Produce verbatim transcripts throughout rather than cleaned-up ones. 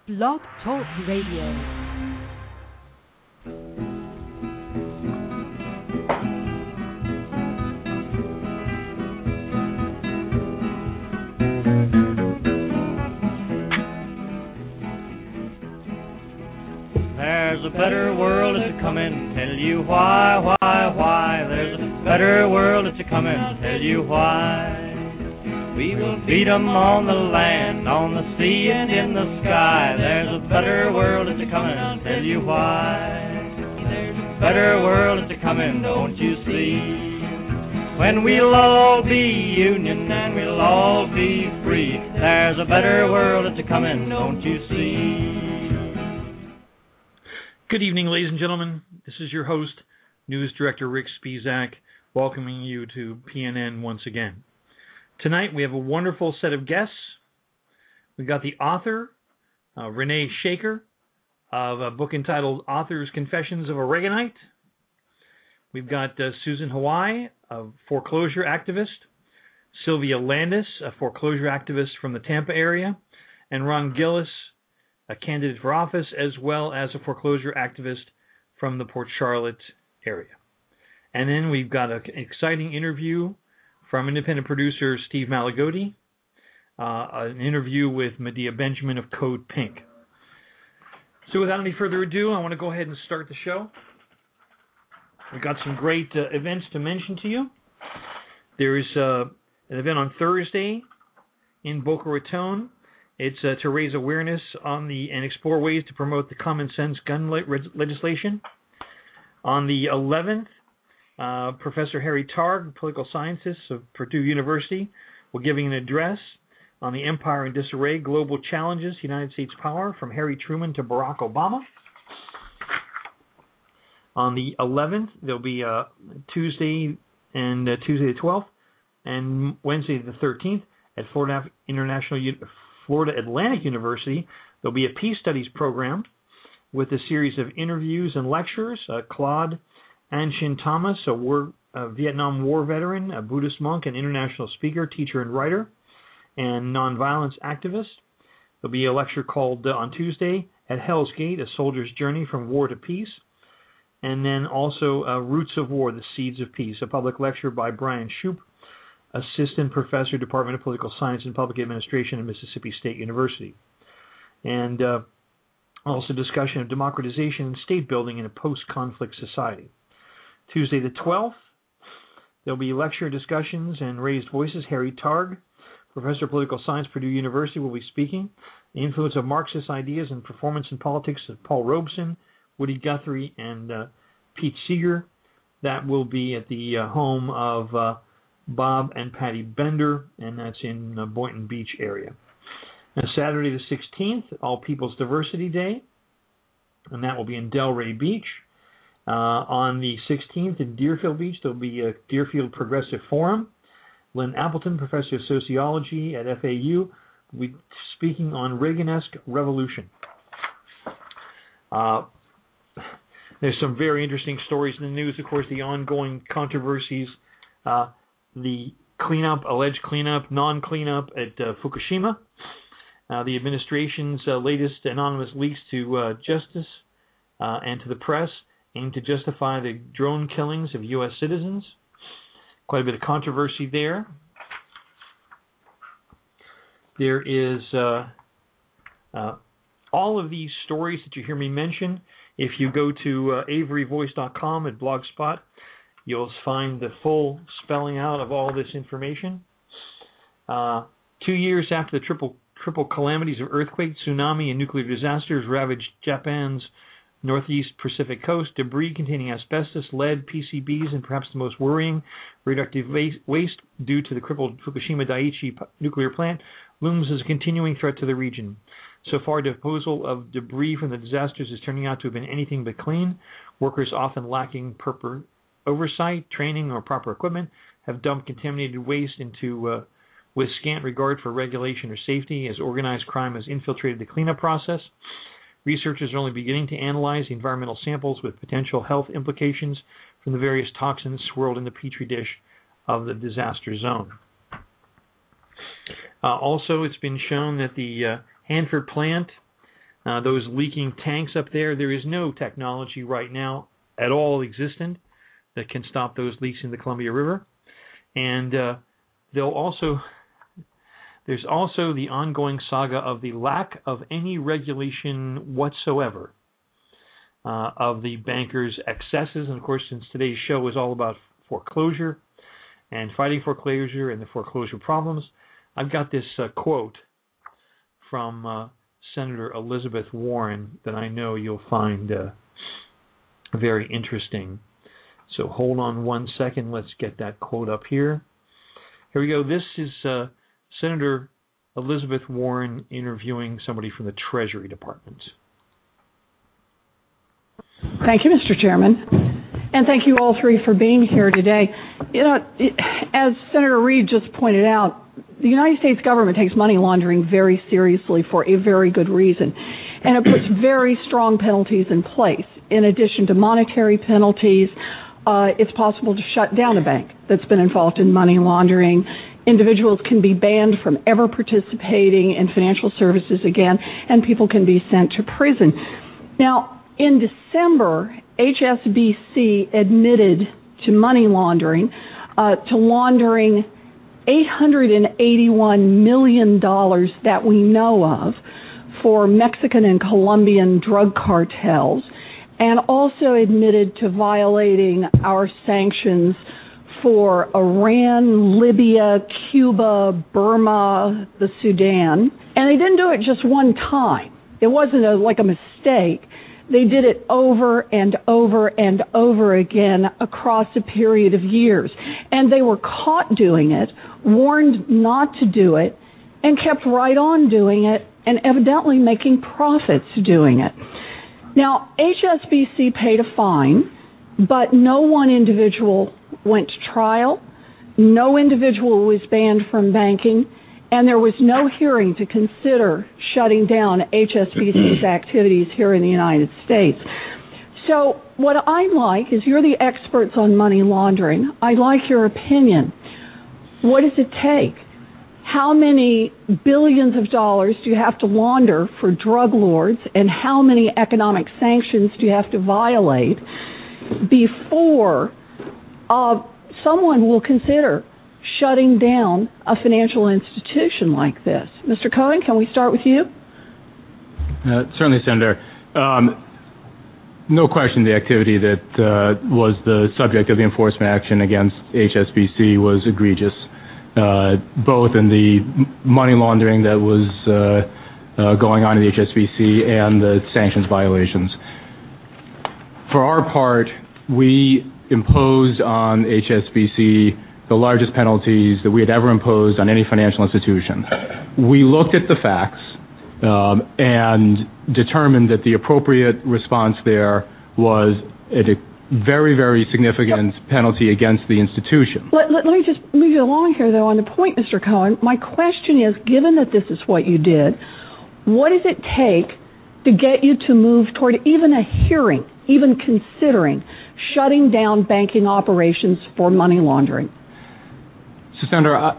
Blog Talk Radio. There's a better world that's a comin', tell you why, why, why. There's a better world that's a comin', tell you why. We will feed 'em on the land, on the sea and in the sky. There's a better world that's a comin', tell you why. There's a better world that's a comin', don't you see? When we'll all be union and we'll all be free. There's a better world that's a comin', don't you see? Good evening, ladies and gentlemen. This is your host, News Director Rick Spisak, welcoming you to P N N once again. Tonight we have a wonderful set of guests. We've got the author, uh, Renee Shaker, of a book entitled Author's Confessions of a Reaganite. We've got uh, Susan Hawaii, a foreclosure activist, Sylvia Landis, a foreclosure activist from the Tampa area, and Ron Gillis, a candidate for office, as well as a foreclosure activist from the Port Charlotte area. And then we've got an exciting interview from independent producer Steve Malagodi, uh, an interview with Medea Benjamin of Code Pink. So without any further ado, I want to go ahead and start the show. We've got some great uh, events to mention to you. There's uh, an event on Thursday in Boca Raton. It's uh, to raise awareness on the and explore ways to promote the common sense gun le- legislation. On the eleventh, uh, Professor Harry Targ, political scientist of Purdue University, will be giving an address on the Empire in Disarray, Global Challenges, United States Power, from Harry Truman to Barack Obama. On the eleventh, there'll be uh, Tuesday and uh, Tuesday the twelfth, and Wednesday the thirteenth at Florida International University. Florida Atlantic University, there'll be a peace studies program with a series of interviews and lectures. Uh, Claude Anshin Thomas, a, war, a Vietnam War veteran, a Buddhist monk, and international speaker, teacher, and writer, and nonviolence activist. There'll be a lecture called uh, on Tuesday, At Hell's Gate, A Soldier's Journey from War to Peace. And then also uh, Roots of War, The Seeds of Peace, a public lecture by Brian Shoup, Assistant Professor, Department of Political Science and Public Administration at Mississippi State University. And uh, also discussion of democratization and state building in a post-conflict society. Tuesday the twelfth, there'll be lecture discussions and raised voices. Harry Targ, Professor of Political Science, Purdue University, will be speaking. The influence of Marxist ideas and performance in politics of Paul Robeson, Woody Guthrie, and uh, Pete Seeger. That will be at the uh, home of Uh, Bob and Patty Bender, and that's in the Boynton Beach area. And Saturday the sixteenth, All People's Diversity Day, and that will be in Delray Beach. Uh, on the sixteenth in Deerfield Beach, there will be a Deerfield Progressive Forum. Lynn Appleton, Professor of Sociology at F A U, will be speaking on Reaganesque Revolution. Uh, there's some very interesting stories in the news, of course, the ongoing controversies, uh, the cleanup, alleged cleanup, non-cleanup at uh, Fukushima, uh, the administration's uh, latest anonymous leaks to uh, justice uh, and to the press aim to justify the drone killings of U S citizens. Quite a bit of controversy there. There is uh, uh, all of these stories that you hear me mention. If you go to uh, avery voice dot com at Blogspot, you'll find the full spelling out of all this information. Uh, two years after the triple triple calamities of earthquake, tsunami, and nuclear disasters ravaged Japan's northeast Pacific coast, debris containing asbestos, lead, P C Bs, and perhaps the most worrying, radioactive waste due to the crippled Fukushima Daiichi nuclear plant looms as a continuing threat to the region. So far, disposal of debris from the disasters is turning out to have been anything but clean. Workers, often lacking proper oversight, training, or proper equipment, have dumped contaminated waste into uh, with scant regard for regulation or safety, as organized crime has infiltrated the cleanup process. Researchers are only beginning to analyze the environmental samples with potential health implications from the various toxins swirled in the petri dish of the disaster zone. Uh, also, it's been shown that the uh, Hanford plant Uh, those leaking tanks up there, there is no technology right now at all existent that can stop those leaks in the Columbia River. And uh, they'll also, there's also the ongoing saga of the lack of any regulation whatsoever uh, of the bankers' excesses. And of course, since today's show is all about foreclosure and fighting foreclosure and the foreclosure problems, I've got this uh, quote from uh, Senator Elizabeth Warren that I know you'll find uh, very interesting. So hold on one second. Let's get that quote up here. Here we go. This is uh, Senator Elizabeth Warren interviewing somebody from the Treasury Department. Thank you, Mister Chairman. And thank you all three for being here today. You know, it, as Senator Reid just pointed out, the United States government takes money laundering very seriously for a very good reason. And it puts very strong penalties in place. In addition to monetary penalties, uh, it's possible to shut down a bank that's been involved in money laundering. Individuals can be banned from ever participating in financial services again, and people can be sent to prison. Now, in December, H S B C admitted to money laundering, uh, to laundering eight hundred eighty-one million dollars that we know of for Mexican and Colombian drug cartels, and also admitted to violating our sanctions for Iran, Libya, Cuba, Burma, the Sudan. And they didn't do it just one time. It wasn't a, like a mistake. They did it over and over and over again across a period of years. And they were caught doing it, warned not to do it, and kept right on doing it, and evidently making profits doing it. Now, H S B C paid a fine, but no one individual went to trial, no individual was banned from banking, and there was no hearing to consider shutting down H S B C's activities here in the United States. So what I'd like is, you're the experts on money laundering. I'd like your opinion. What does it take? How many billions of dollars do you have to launder for drug lords, and how many economic sanctions do you have to violate before uh, someone will consider shutting down a financial institution like this? Mister Cohen, can we start with you? Uh, certainly, Senator. Um, no question the activity that uh, was the subject of the enforcement action against H S B C was egregious, uh, both in the money laundering that was uh, uh, going on in the H S B C and the sanctions violations. For our part, we imposed on H S B C the largest penalties that we had ever imposed on any financial institution. We looked at the facts um, and determined that the appropriate response there was a very, very significant penalty against the institution. Let, let, let me just move you along here, though, on the point, Mister Cohen. My question is, given that this is what you did, what does it take to get you to move toward even a hearing, even considering shutting down banking operations for money laundering? So, Senator, uh,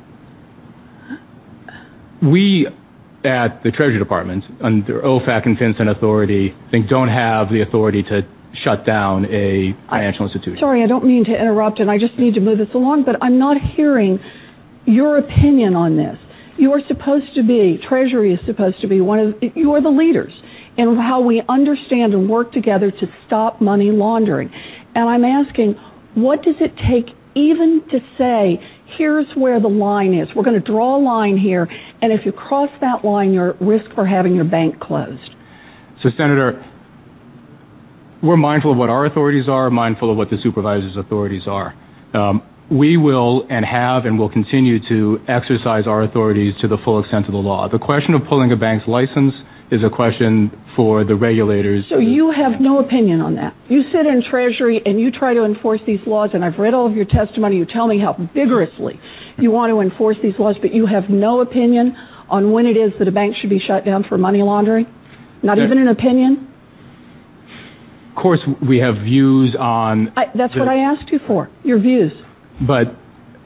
we at the Treasury Department, under O FAC and FinCEN authority, I think don't have the authority to shut down a financial institution. Sorry, I don't mean to interrupt, and I just need to move this along, but I'm not hearing your opinion on this. You are supposed to be, Treasury is supposed to be one of, you are the leaders in how we understand and work together to stop money laundering. And I'm asking, what does it take even to say, here's where the line is. We're going to draw a line here, and if you cross that line, you're at risk for having your bank closed. So, Senator, we're mindful of what our authorities are, mindful of what the supervisor's authorities are. Um, we will and have and will continue to exercise our authorities to the full extent of the law. The question of pulling a bank's license is a question for the regulators. So you have no opinion on that. You sit in Treasury and you try to enforce these laws, and I've read all of your testimony. You tell me how vigorously you want to enforce these laws, but you have no opinion on when it is that a bank should be shut down for money laundering? Not even an opinion? Of course, we have views on... I, that's the, what I asked you for, your views. But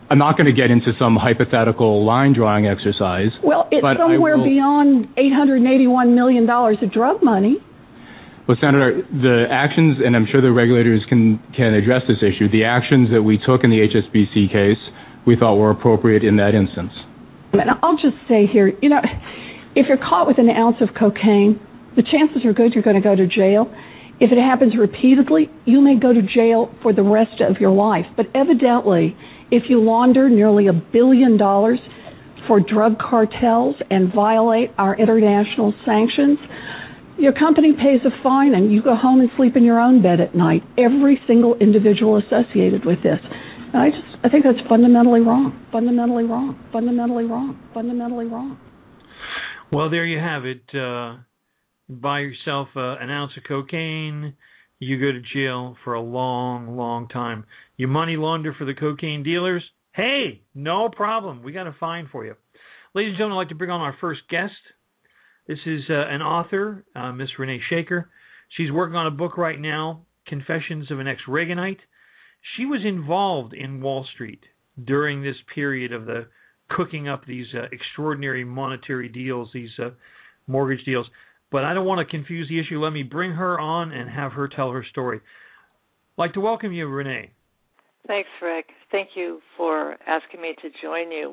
I'm not going to get into some hypothetical line drawing exercise. Well, it's somewhere will, beyond eight hundred eighty-one million dollars of drug money. Well, Senator, the actions, and I'm sure the regulators can, can address this issue, the actions that we took in the H S B C case, we thought were appropriate in that instance. And I'll just say here, you know, if you're caught with an ounce of cocaine, the chances are good you're going to go to jail. If it happens repeatedly, you may go to jail for the rest of your life. But evidently, if you launder nearly a billion dollars for drug cartels and violate our international sanctions, your company pays a fine and you go home and sleep in your own bed at night. Every single individual associated with this. And I just, I think that's fundamentally wrong, fundamentally wrong, fundamentally wrong, fundamentally wrong. Well, there you have it. Uh, buy yourself uh, an ounce of cocaine, you go to jail for a long, long time. You money launder for the cocaine dealers, hey, no problem. We got a fine for you. Ladies and gentlemen, I'd like to bring on our first guest. This is uh, an author, uh, Miss Renee Shaker. She's working on a book right now, Confessions of an Ex-Reaganite. She was involved in Wall Street during this period of the cooking up these uh, extraordinary monetary deals, these uh, mortgage deals. But I don't want to confuse the issue. Let me bring her on and have her tell her story. I'd like to welcome you, Renee. Thanks, Rick. Thank you for asking me to join you.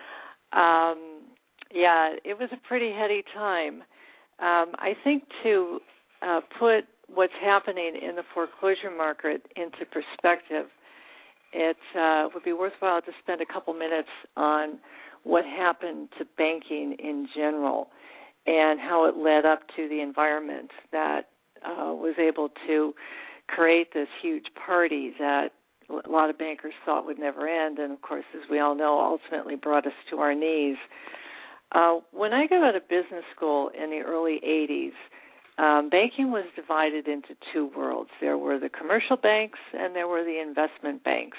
Um, yeah, it was a pretty heady time. Um, I think to uh, put what's happening in the foreclosure market into perspective, it uh, would be worthwhile to spend a couple minutes on what happened to banking in general and how it led up to the environment that uh, was able to create this huge party that a lot of bankers thought would never end, and of course, as we all know, ultimately brought us to our knees. Uh, when I got out of business school in the early eighties, um, banking was divided into two worlds. There were the commercial banks and there were the investment banks.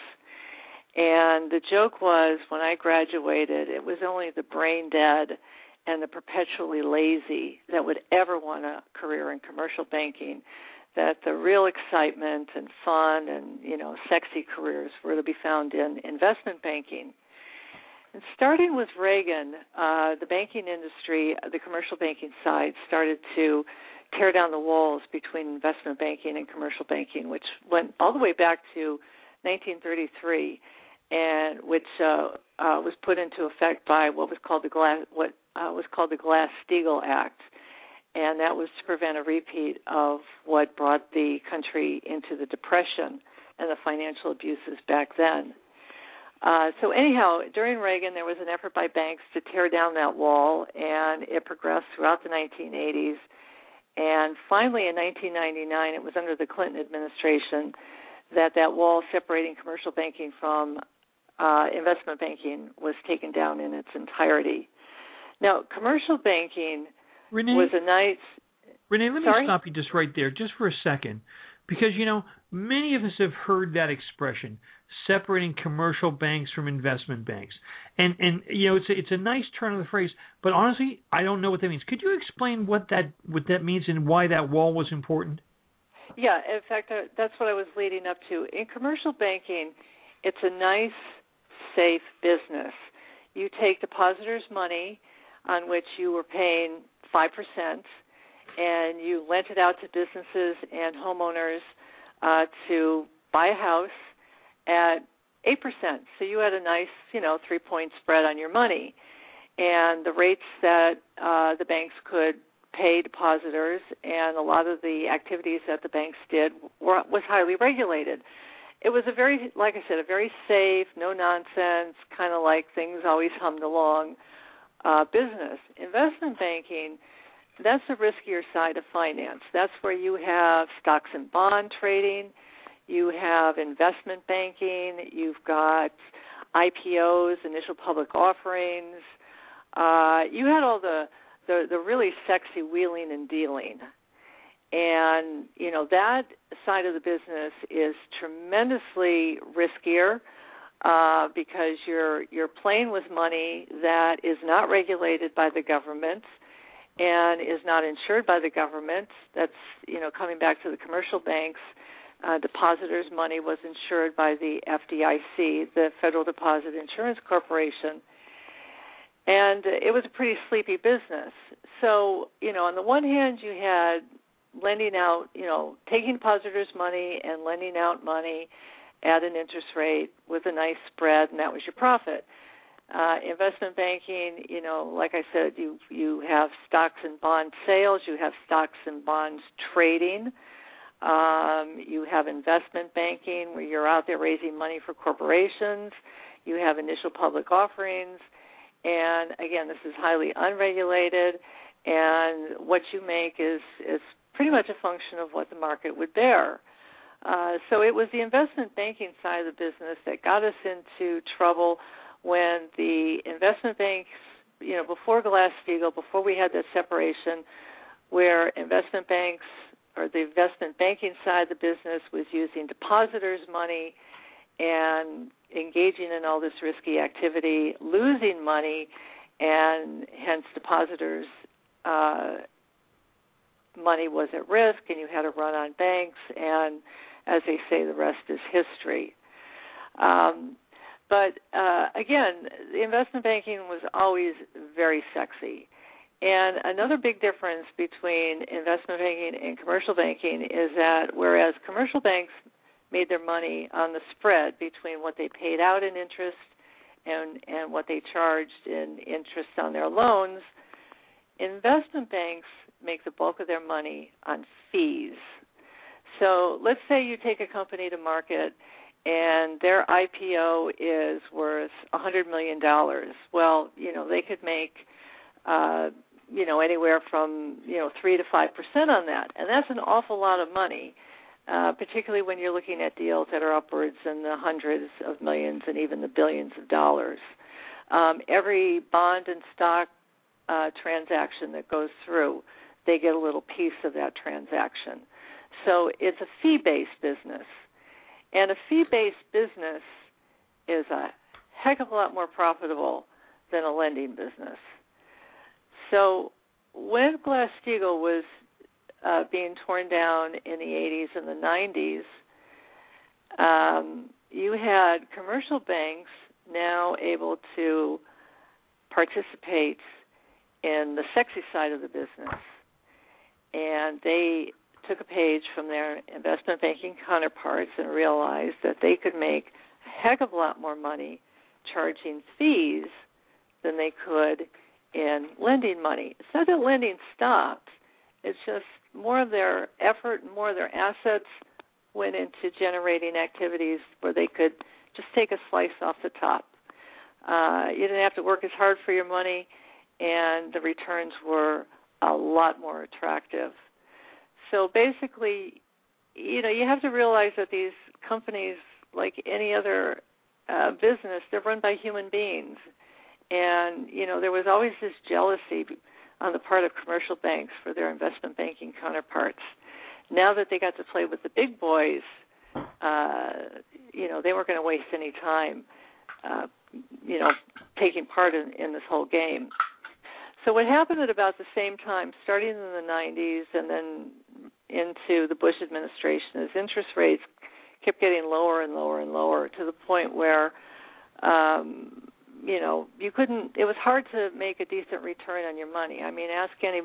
And the joke was, when I graduated, it was only the brain dead and the perpetually lazy that would ever want a career in commercial banking, that the real excitement and fun and, you know, sexy careers were to be found in investment banking. And starting with Reagan, uh, the banking industry, the commercial banking side, started to tear down the walls between investment banking and commercial banking, which went all the way back to nineteen thirty-three, and which uh, uh, was put into effect by what was called the Glass, what uh, was called the Glass-Steagall Act. And that was to prevent a repeat of what brought the country into the Depression and the financial abuses back then. Uh, so anyhow, during Reagan, there was an effort by banks to tear down that wall, and it progressed throughout the nineteen eighties. And finally, in nineteen ninety-nine, it was under the Clinton administration that that wall separating commercial banking from uh, investment banking was taken down in its entirety. Now, commercial banking Renee, was a nice... Renee, let Sorry? me stop you just right there, just for a second, because, you know, many of us have heard that expression, separating commercial banks from investment banks. And, and you know, it's a, it's a nice turn of the phrase, but honestly, I don't know what that means. Could you explain what that what that means and why that wall was important? Yeah, in fact, uh, that's what I was leading up to. In commercial banking, it's a nice, safe business. You take depositors' money on which you were paying five percent, and you lent it out to businesses and homeowners uh, to buy a house at eight percent. So you had a nice, you know, three-point spread on your money. And the rates that uh, the banks could pay depositors and a lot of the activities that the banks did were, was highly regulated. It was a very, like I said, a very safe, no-nonsense, kind of like things always hummed along uh, business. Investment banking, that's the riskier side of finance. That's where you have stocks and bond trading. You have investment banking. You've got I P Os, initial public offerings. Uh, you had all the, the, the really sexy wheeling and dealing. And, you know, that side of the business is tremendously riskier uh, because you're you're playing with money that is not regulated by the government and is not insured by the government. That's, you know, coming back to the commercial banks. Uh, depositors' money was insured by the F D I C, the Federal Deposit Insurance Corporation. And it was a pretty sleepy business. So, you know, on the one hand, you had lending out, you know, taking depositors' money and lending out money at an interest rate with a nice spread, and that was your profit. Uh, investment banking, you know, like I said, you you have stocks and bond sales, you have stocks and bonds trading, um, you have investment banking where you're out there raising money for corporations, you have initial public offerings, and again, this is highly unregulated, and what you make is, is pretty much a function of what the market would bear. Uh, so it was the investment banking side of the business that got us into trouble when the investment banks, you know, before Glass-Steagall, before we had that separation, where investment banks or the investment banking side of the business was using depositors' money and engaging in all this risky activity, losing money, and hence depositors' uh, money was at risk, and you had to run on banks, and as they say, the rest is history. Um, but uh, again, the investment banking was always very sexy. And another big difference between investment banking and commercial banking is that whereas commercial banks made their money on the spread between what they paid out in interest and, and what they charged in interest on their loans, investment banks make the bulk of their money on fees. So let's say you take a company to market and their I P O is worth one hundred million dollars. Well, you know, they could make, uh, you know, anywhere from, you know, three to five percent on that. And that's an awful lot of money, uh, particularly when you're looking at deals that are upwards in the hundreds of millions and even the billions of dollars. Um, every bond and stock uh, transaction that goes through, they get a little piece of that transaction. So it's a fee-based business. And a fee-based business is a heck of a lot more profitable than a lending business. So when Glass-Steagall was uh, being torn down in the eighties and the nineties, um, you had commercial banks now able to participate in the sexy side of the business. And they took a page from their investment banking counterparts and realized that they could make a heck of a lot more money charging fees than they could in lending money. It's not that lending stopped. It's just more of their effort and more of their assets went into generating activities where they could just take a slice off the top. Uh, you didn't have to work as hard for your money, and the returns were a lot more attractive. So basically, you know, you have to realize that these companies, like any other uh, business, they're run by human beings. And, you know, there was always this jealousy on the part of commercial banks for their investment banking counterparts. Now that they got to play with the big boys, uh, you know, they weren't going to waste any time, uh, you know, taking part in, in this whole game. So what happened at about the same time, starting in the nineties and then into the Bush administration, is interest rates kept getting lower and lower and lower to the point where, um, you know, you couldn't, it was hard to make a decent return on your money. I mean, ask any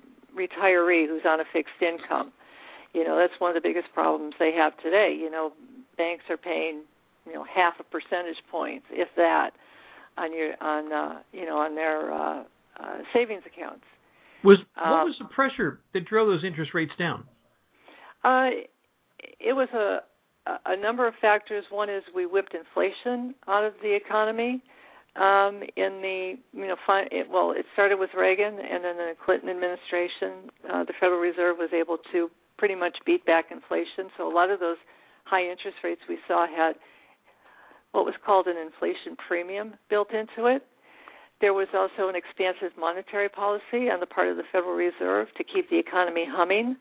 retiree who's on a fixed income. You know, that's one of the biggest problems they have today. You know, banks are paying, you know, half a percentage point, if that, on your, on, uh, you know, on their uh, uh, savings accounts. Was what um, was the pressure that drove those interest rates down? Uh, it was a, a number of factors. One is we whipped inflation out of the economy. Um, in the, you know, fi- it, well, it started with Reagan, and then the Clinton administration, uh, the Federal Reserve was able to pretty much beat back inflation. So a lot of those high interest rates we saw had what was called an inflation premium built into it. There was also an expansive monetary policy on the part of the Federal Reserve to keep the economy humming.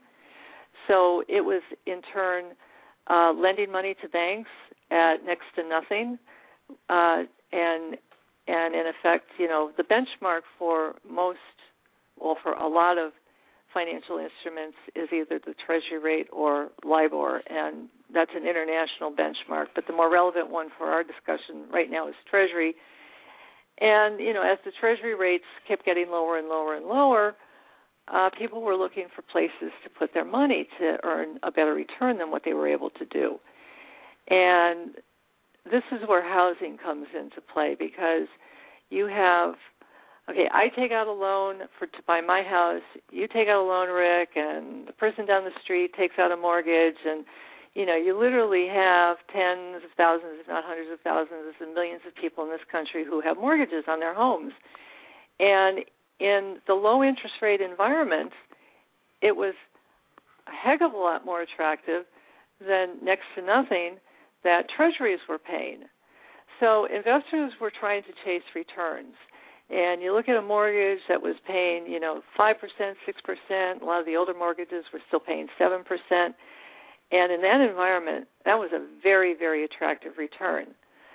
So it was, in turn, uh, lending money to banks at next to nothing, uh, and and in effect, you know, the benchmark for most, well, for a lot of financial instruments is either the Treasury rate or LIBOR, and that's an international benchmark. But the more relevant one for our discussion right now is Treasury. And, you know, as the Treasury rates kept getting lower and lower and lower, uh, people were looking for places to put their money to earn a better return than what they were able to do. And this is where housing comes into play, because you have, okay, I take out a loan for to buy my house, you take out a loan, Rick, and the person down the street takes out a mortgage, and, you know, you literally have tens of thousands, if not hundreds of thousands and millions of people in this country who have mortgages on their homes. And in the low interest rate environment, it was a heck of a lot more attractive than next to nothing that treasuries were paying. So investors were trying to chase returns. And you look at a mortgage that was paying, you know, five percent, six percent. A lot of the older mortgages were still paying seven percent. And in that environment, that was a very, very attractive return.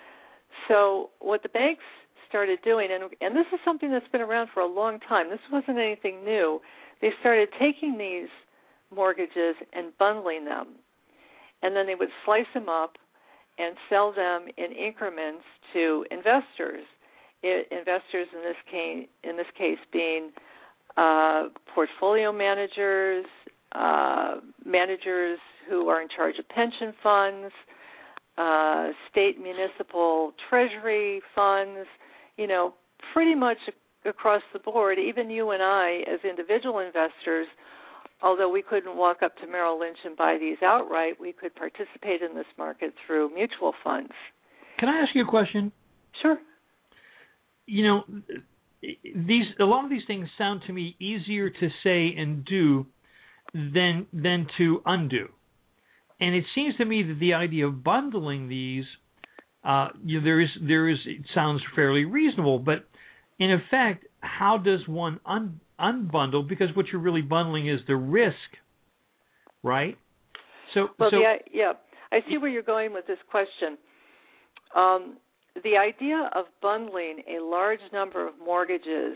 So what the banks started doing, and, and this is something that's been around for a long time. This wasn't anything new. They started taking these mortgages and bundling them. And then they would slice them up and sell them in increments to investors. It, investors in this case, in this case being uh, portfolio managers, uh, managers who are in charge of pension funds, uh, state municipal treasury funds, you know, pretty much across the board. Even you and I, as individual investors, although we couldn't walk up to Merrill Lynch and buy these outright, we could participate in this market through mutual funds. Can I ask you a question? Sure. You know, these a lot of these things sound to me easier to say and do than than to undo. And it seems to me that the idea of bundling these, uh, you know, there is there is it sounds fairly reasonable, but in effect, how does one un, unbundle? Because what you're really bundling is the risk, right? So, well, so the, yeah, I see where you're going with this question. Um, the idea of bundling a large number of mortgages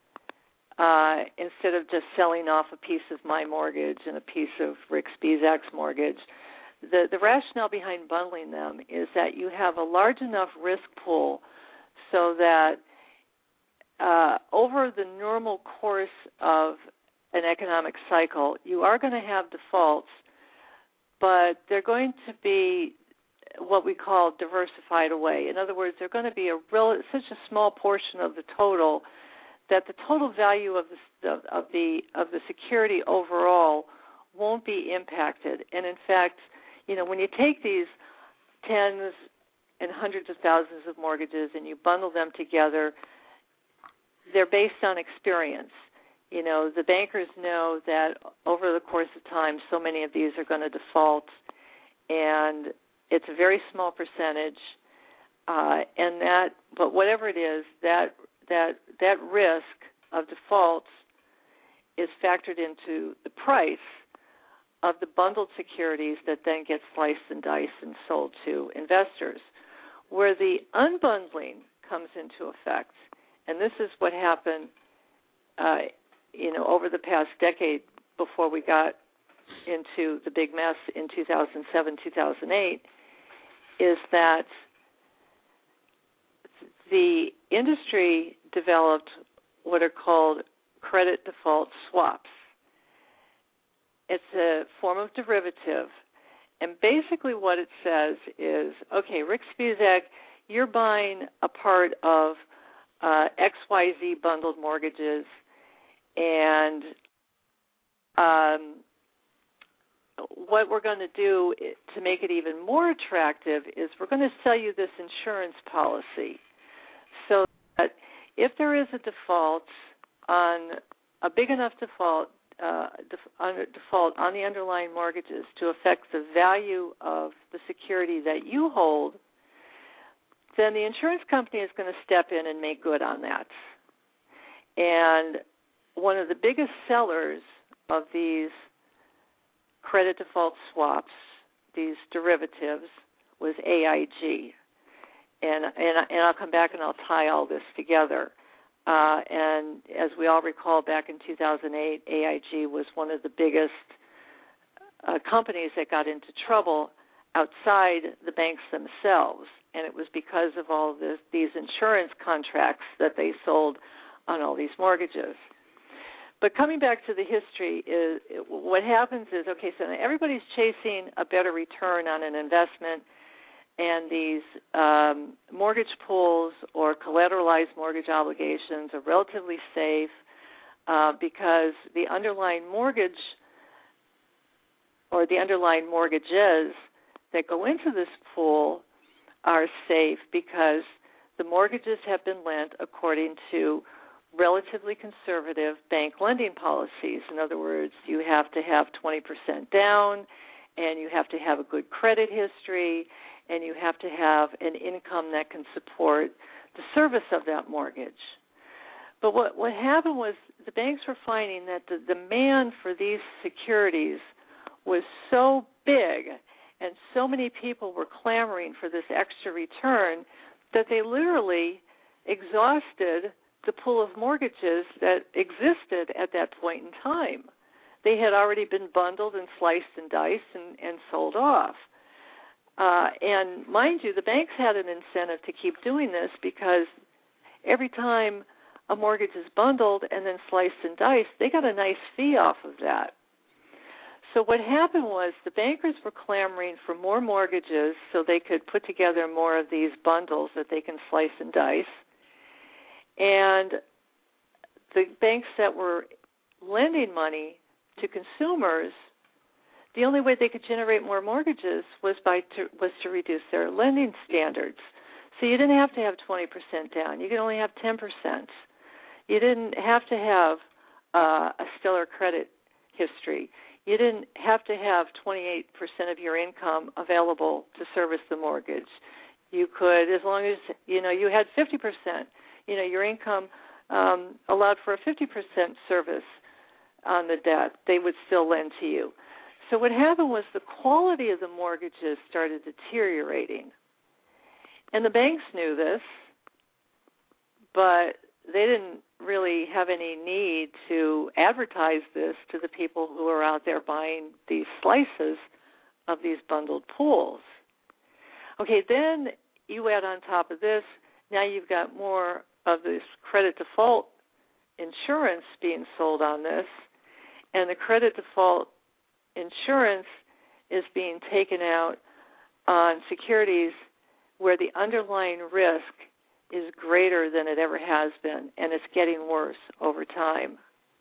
uh, instead of just selling off a piece of my mortgage and a piece of Rick Spizak's mortgage, the, the rationale behind bundling them is that you have a large enough risk pool so that uh, over the normal course of an economic cycle, you are going to have defaults, but they're going to be what we call diversified away. In other words, they're going to be a real, such a small portion of the total that the total value of the of, of the of the security overall won't be impacted. And in fact, you know, when you take these tens and hundreds of thousands of mortgages and you bundle them together, they're based on experience. You know, the bankers know that over the course of time, so many of these are going to default, and it's a very small percentage. Uh, and that, but whatever it is, that that that risk of defaults is factored into the price of the bundled securities that then get sliced and diced and sold to investors. Where the unbundling comes into effect, and this is what happened, uh, you know, over the past decade before we got into the big mess in two thousand seven, two thousand eight, is that the industry developed what are called credit default swaps. It's a form of derivative, and basically what it says is, okay, Rick Spizak, you're buying a part of uh, X Y Z bundled mortgages, and um, what we're going to do to make it even more attractive is we're going to sell you this insurance policy so that if there is a default on a big enough default, uh, def- on default on the underlying mortgages to affect the value of the security that you hold, then the insurance company is going to step in and make good on that. And one of the biggest sellers of these credit default swaps, these derivatives, was A I G. And, and, and I'll come back and I'll tie all this together. Uh, and as we all recall, back in two thousand eight, A I G was one of the biggest uh, companies that got into trouble outside the banks themselves. And it was because of all this, these insurance contracts that they sold on all these mortgages. But coming back to the history, is what happens is, okay, so everybody's chasing a better return on an investment, and these um, mortgage pools or collateralized mortgage obligations are relatively safe uh, because the underlying mortgage or the underlying mortgages that go into this pool are safe because the mortgages have been lent according to relatively conservative bank lending policies. In other words, you have to have twenty percent down, and you have to have a good credit history, and you have to have an income that can support the service of that mortgage. But what, what happened was the banks were finding that the demand for these securities was so big and so many people were clamoring for this extra return that they literally exhausted the pool of mortgages that existed at that point in time. They had already been bundled and sliced and diced and, and sold off. Uh, and mind you, the banks had an incentive to keep doing this because every time a mortgage is bundled and then sliced and diced, they got a nice fee off of that. So what happened was the bankers were clamoring for more mortgages so they could put together more of these bundles that they can slice and dice. And the banks that were lending money to consumers, the only way they could generate more mortgages was by to, was to reduce their lending standards. So you didn't have to have twenty percent down. You could only have ten percent. You didn't have to have uh, a stellar credit history. You didn't have to have twenty-eight percent of your income available to service the mortgage. You could, as long as, you know, you had fifty percent. You know, your income um, allowed for a fifty percent service on the debt, they would still lend to you. So what happened was the quality of the mortgages started deteriorating. And the banks knew this, but they didn't really have any need to advertise this to the people who are out there buying these slices of these bundled pools. Okay, then you add on top of this, now you've got more of this credit default insurance being sold on this, and the credit default insurance is being taken out on securities where the underlying risk is greater than it ever has been, and it's getting worse over time.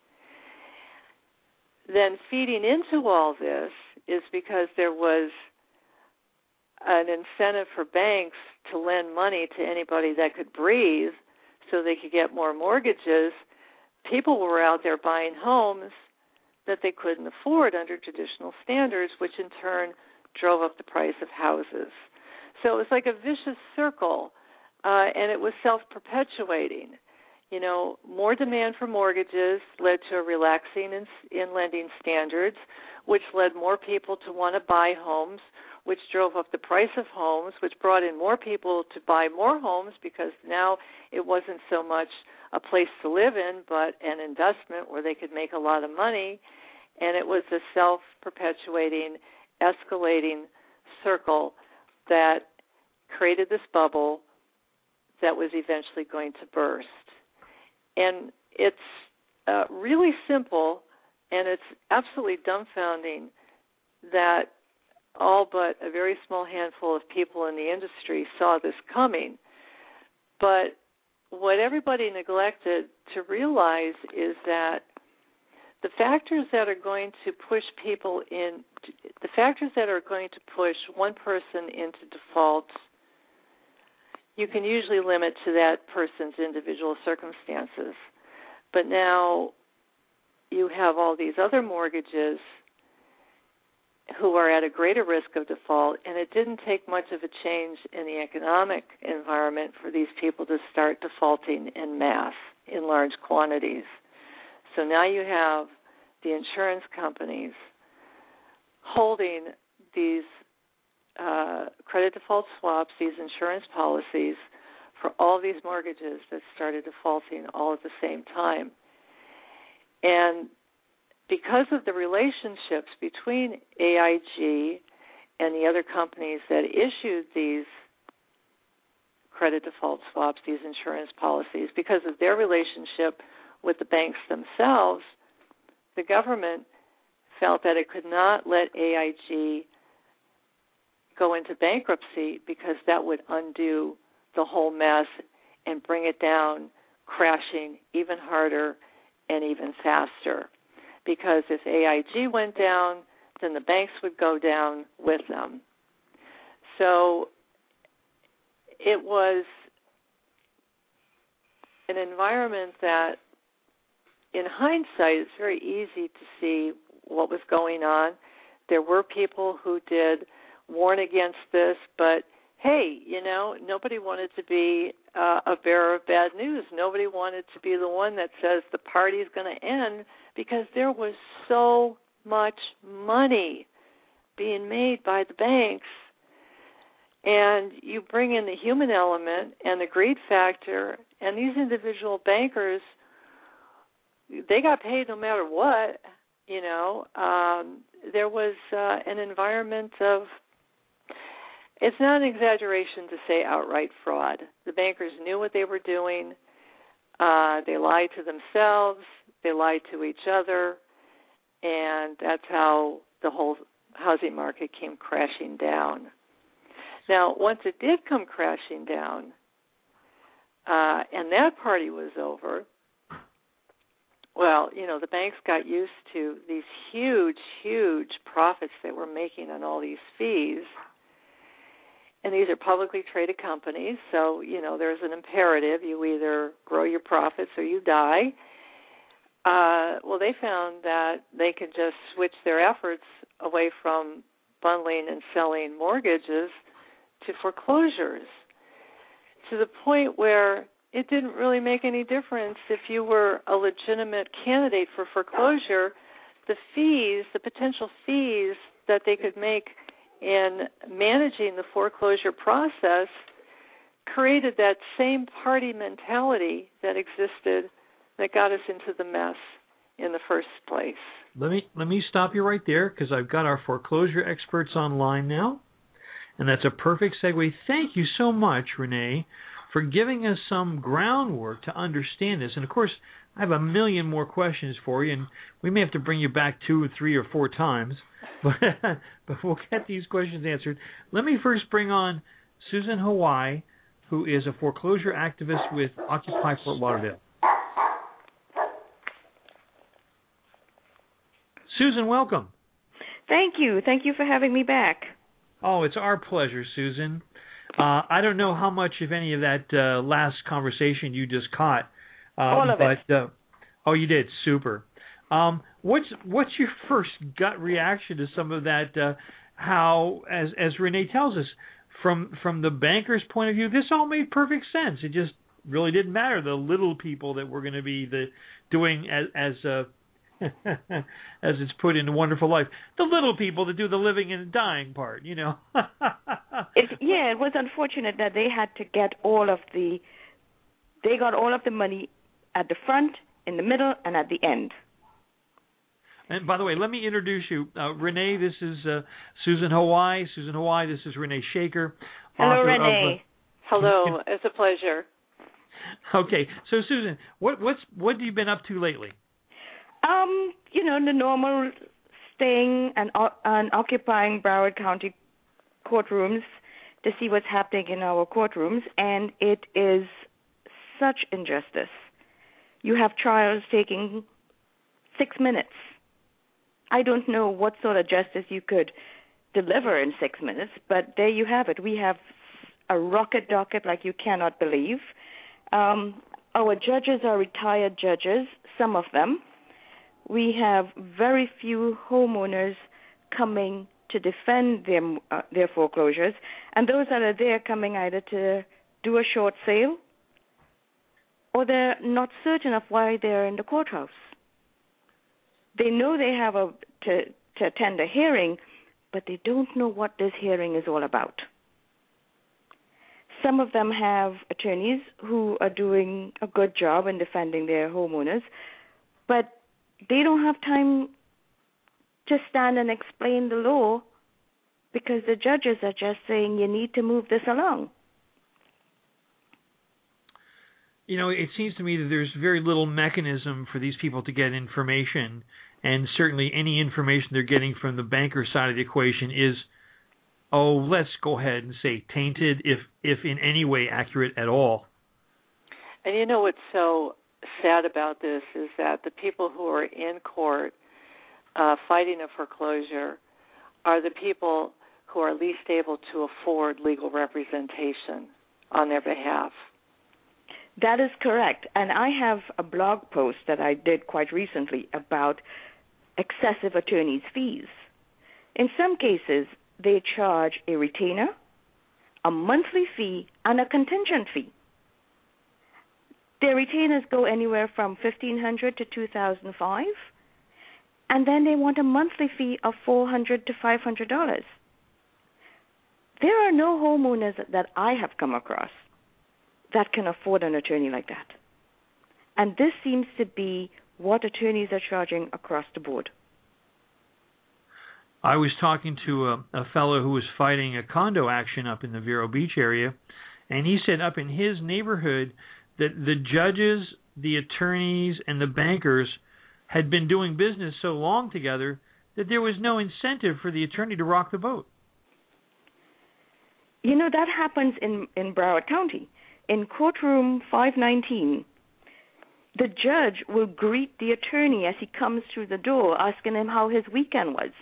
Then feeding into all this is because there was an incentive for banks to lend money to anybody that could breathe so they could get more mortgages. People were out there buying homes that they couldn't afford under traditional standards, which in turn drove up the price of houses. So it was like a vicious circle, uh, and it was self-perpetuating. You know, more demand for mortgages led to a relaxing in, in lending standards, which led more people to want to buy homes, which drove up the price of homes, which brought in more people to buy more homes because now it wasn't so much a place to live in, but an investment where they could make a lot of money. And it was a self-perpetuating, escalating circle that created this bubble that was eventually going to burst. And it's uh, really simple, and it's absolutely dumbfounding that all but a very small handful of people in the industry saw this coming. But what everybody neglected to realize is that the factors that are going to push people in, the factors that are going to push one person into default, you can usually limit to that person's individual circumstances. But now you have all these other mortgages who are at a greater risk of default, and it didn't take much of a change in the economic environment for these people to start defaulting en masse in large quantities. So now you have the insurance companies holding these uh, credit default swaps, these insurance policies, for all these mortgages that started defaulting all at the same time. And because of the relationships between A I G and the other companies that issued these credit default swaps, these insurance policies, because of their relationship with the banks themselves, the government felt that it could not let A I G go into bankruptcy because that would undo the whole mess and bring it down, crashing even harder and even faster. Because if A I G went down, then the banks would go down with them. So it was an environment that, in hindsight, it's very easy to see what was going on. There were people who did warn against this, but hey, you know, nobody wanted to be uh, a bearer of bad news. Nobody wanted to be the one that says the party's going to end, because there was so much money being made by the banks. And you bring in the human element and the greed factor, and these individual bankers, they got paid no matter what. You know, um, there was uh, an environment of, it's not an exaggeration to say outright fraud. The bankers knew what they were doing. Uh, they lied to themselves. They lied to each other. And that's how the whole housing market came crashing down. Now, once it did come crashing down, uh, and that party was over, well, you know, the banks got used to these huge, huge profits they were making on all these fees. And these are publicly traded companies, so, you know, there's an imperative. You either grow your profits or you die. Uh, well, they found that they could just switch their efforts away from bundling and selling mortgages to foreclosures, to the point where it didn't really make any difference if you were a legitimate candidate for foreclosure. The fees, the potential fees that they could make in managing the foreclosure process created that same party mentality that existed that got us into the mess in the first place. Let me let me stop you right there, because I've got our foreclosure experts online now, and that's a perfect segue. Thank you so much, Renee, for giving us some groundwork to understand this. And, of course, I have a million more questions for you, and we may have to bring you back two or three or four times, but, but we'll get these questions answered. Let me first bring on Susan Hawaii, who is a foreclosure activist with Occupy Fort Lauderdale. Susan, welcome. Thank you. Thank you for having me back. Oh, it's our pleasure, Susan. Uh, I don't know how much, if any, of that uh, last conversation you just caught. Um, All of but, it. Uh, oh, you did. Super. Um, what's what's your first gut reaction to some of that? Uh, how, as as Renee tells us, from from the banker's point of view, this all made perfect sense. It just really didn't matter the little people that were going to be the doing as as uh, as it's put in Wonderful Life, the little people that do the living and dying part, you know. it, yeah, it was unfortunate that they had to get all of the, they got all of the money at the front, in the middle, and at the end. And by the way, let me introduce you. Uh, Renee, this is uh, Susan Hawaii. Susan Hawaii, this is Renee Shaker. Hello, Renee. Of, uh, Hello, it's a pleasure. Okay, so Susan, what what's what have you been up to lately? Um, you know, the normal staying and, uh, and occupying Broward County courtrooms to see what's happening in our courtrooms, and it is such injustice. You have trials taking six minutes. I don't know what sort of justice you could deliver in six minutes, but there you have it. We have a rocket docket like you cannot believe. Um, our judges are retired judges, some of them. We have very few homeowners coming to defend their uh, their foreclosures, and those that are there coming either to do a short sale or they're not certain of why they're in the courthouse. They know they have a to, to attend a hearing, but they don't know what this hearing is all about. some of them have attorneys who are doing a good job in defending their homeowners, but they don't have time to stand and explain the law because the judges are just saying you need to move this along. You know, it seems to me that there's very little mechanism for these people to get information, and certainly any information they're getting from the banker side of the equation is, oh, let's go ahead and say tainted, if if in any way accurate at all. And you know what's so sad about this is that the people who are in court uh, fighting a foreclosure are the people who are least able to afford legal representation on their behalf. That is correct. And I have a blog post that I did quite recently about excessive attorneys' fees. In some cases, they charge a retainer, a monthly fee, and a contingent fee. Their retainers go anywhere from fifteen hundred dollars to two thousand five dollars, and then they want a monthly fee of four hundred dollars to five hundred dollars. There are no homeowners that I have come across that can afford an attorney like that. And this seems to be what attorneys are charging across the board. I was talking to a, a fellow who was fighting a condo action up in the Vero Beach area, and he said up in his neighborhood that the judges, the attorneys, and the bankers had been doing business so long together that there was no incentive for the attorney to rock the boat. You know, that happens in, in Broward County. In courtroom five nineteen, the judge will greet the attorney as he comes through the door, asking him how his weekend was.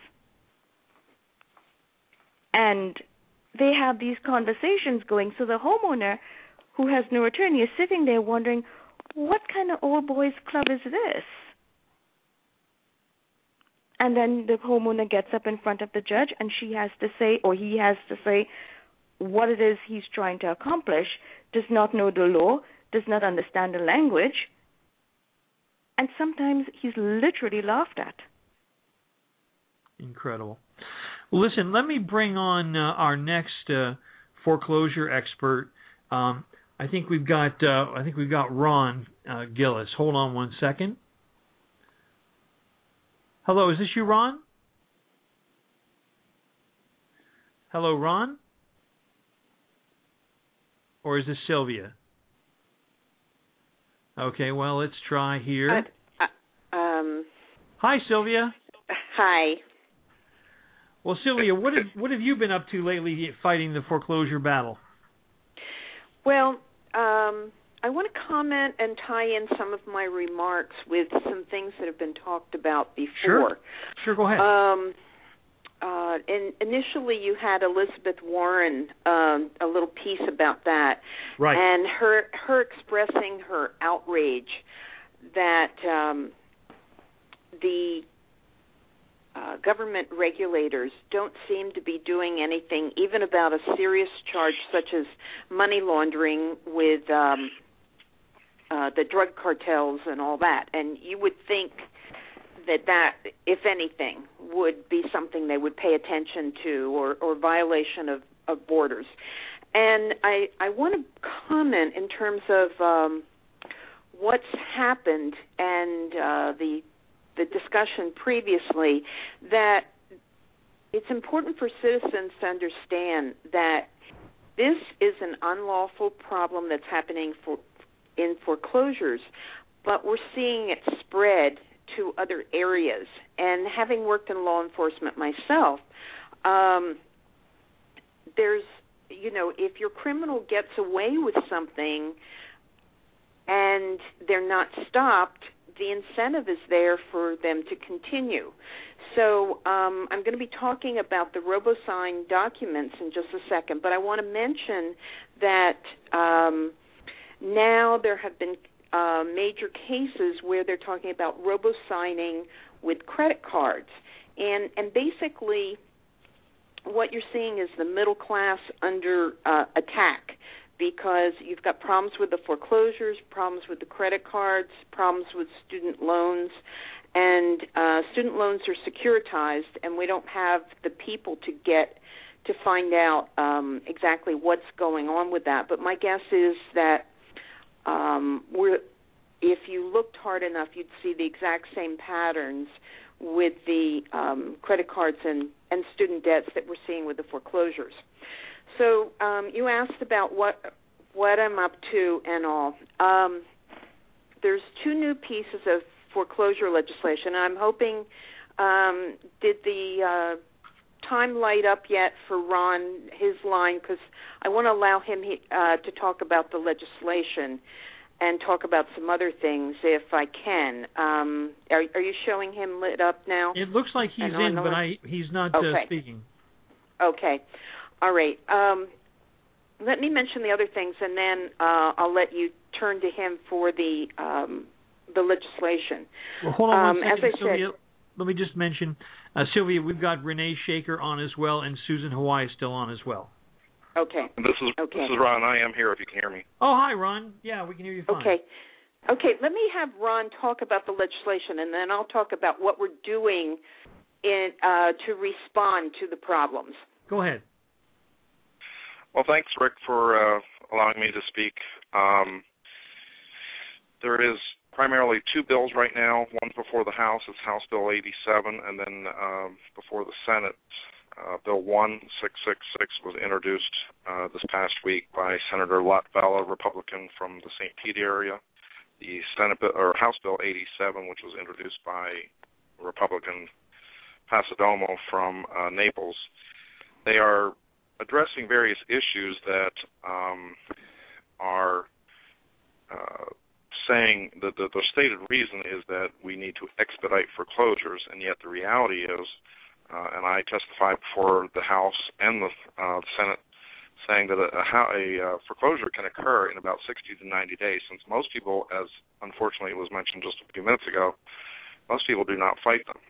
And they have these conversations going, so the homeowner who has no attorney is sitting there wondering, what kind of old boys club is this? And then the homeowner gets up in front of the judge, and she has to say, or he has to say, what it is he's trying to accomplish, does not know the law, does not understand the language, and sometimes he's literally laughed at. Incredible. Well, listen, let me bring on uh, our next uh, foreclosure expert. Um, I think we've got uh, I think we've got Ron uh, Gillis. Hold on one second. Hello, is this you, Ron? Hello, Ron? Or is this Sylvia? Okay, well, let's try here. Uh, uh, um, Hi, Sylvia. Hi. Well, Sylvia, what have, what have you been up to lately fighting the foreclosure battle? Well, um, I want to comment and tie in some of my remarks with some things that have been talked about before. Sure, sure, go ahead. Um, uh, and initially, you had Elizabeth Warren, um, a little piece about that, right? And her her expressing her outrage that um, the uh, government regulators don't seem to be doing anything, even about a serious charge such as money laundering with um, uh, the drug cartels and all that. And you would think that that, if anything, would be something they would pay attention to, or, or violation of, of borders. And I, I want to comment in terms of um, what's happened and uh, the the discussion previously, that it's important for citizens to understand that this is an unlawful problem that's happening for in foreclosures, but we're seeing it spread to other areas. And having worked in law enforcement myself, um, there's, you know, if your criminal gets away with something and they're not stopped, the incentive is there for them to continue. So um, I'm going to be talking about the RoboSign documents in just a second, but I want to mention that um, now there have been uh, major cases where they're talking about RoboSigning with credit cards. And, and basically what you're seeing is the middle class under uh, attack, because you've got problems with the foreclosures, problems with the credit cards, problems with student loans, and uh, student loans are securitized, and we don't have the people to get to find out um, exactly what's going on with that. But my guess is that um, we're, if you looked hard enough, you'd see the exact same patterns with the um, credit cards and, and student debts that we're seeing with the foreclosures. So um, you asked about what what I'm up to and all. Um, there's two new pieces of foreclosure legislation. I'm hoping, um, did the uh, time light up yet for Ron, his line, because I want to allow him uh, to talk about the legislation and talk about some other things if I can. Um, are, are you showing him lit up now? It looks like he's in, but I he's not okay. uh, speaking. Okay. All right. Um, let me mention the other things, and then uh, I'll let you turn to him for the um, the legislation. Well, hold on um, one second, as I Sylvia. said, let me just mention, uh, Sylvia, we've got Renee Shaker on as well, and Susan Hawaii is still on as well. Okay. This is okay. this is Ron. I am here if you can hear me. Oh, hi, Ron. Yeah, we can hear you fine. Okay. Okay, let me have Ron talk about the legislation, and then I'll talk about what we're doing in uh, to respond to the problems. Go ahead. Well, thanks, Rick, for uh, allowing me to speak. Um, there is primarily two bills right now. One before the House. It's House Bill eighty-seven, and then um, before the Senate, uh, Bill one six six six was introduced uh, this past week by Senator Latvala, Republican from the Saint Pete area. The Senate bill, or House Bill eighty-seven, which was introduced by Republican Pasadomo from uh, Naples. They are addressing various issues that um, are uh, saying that the, the stated reason is that we need to expedite foreclosures, and yet the reality is, uh, and I testified before the House and the, uh, the Senate, saying that a, a, a foreclosure can occur in about sixty to ninety days, since most people, as unfortunately was mentioned just a few minutes ago, most people do not fight them.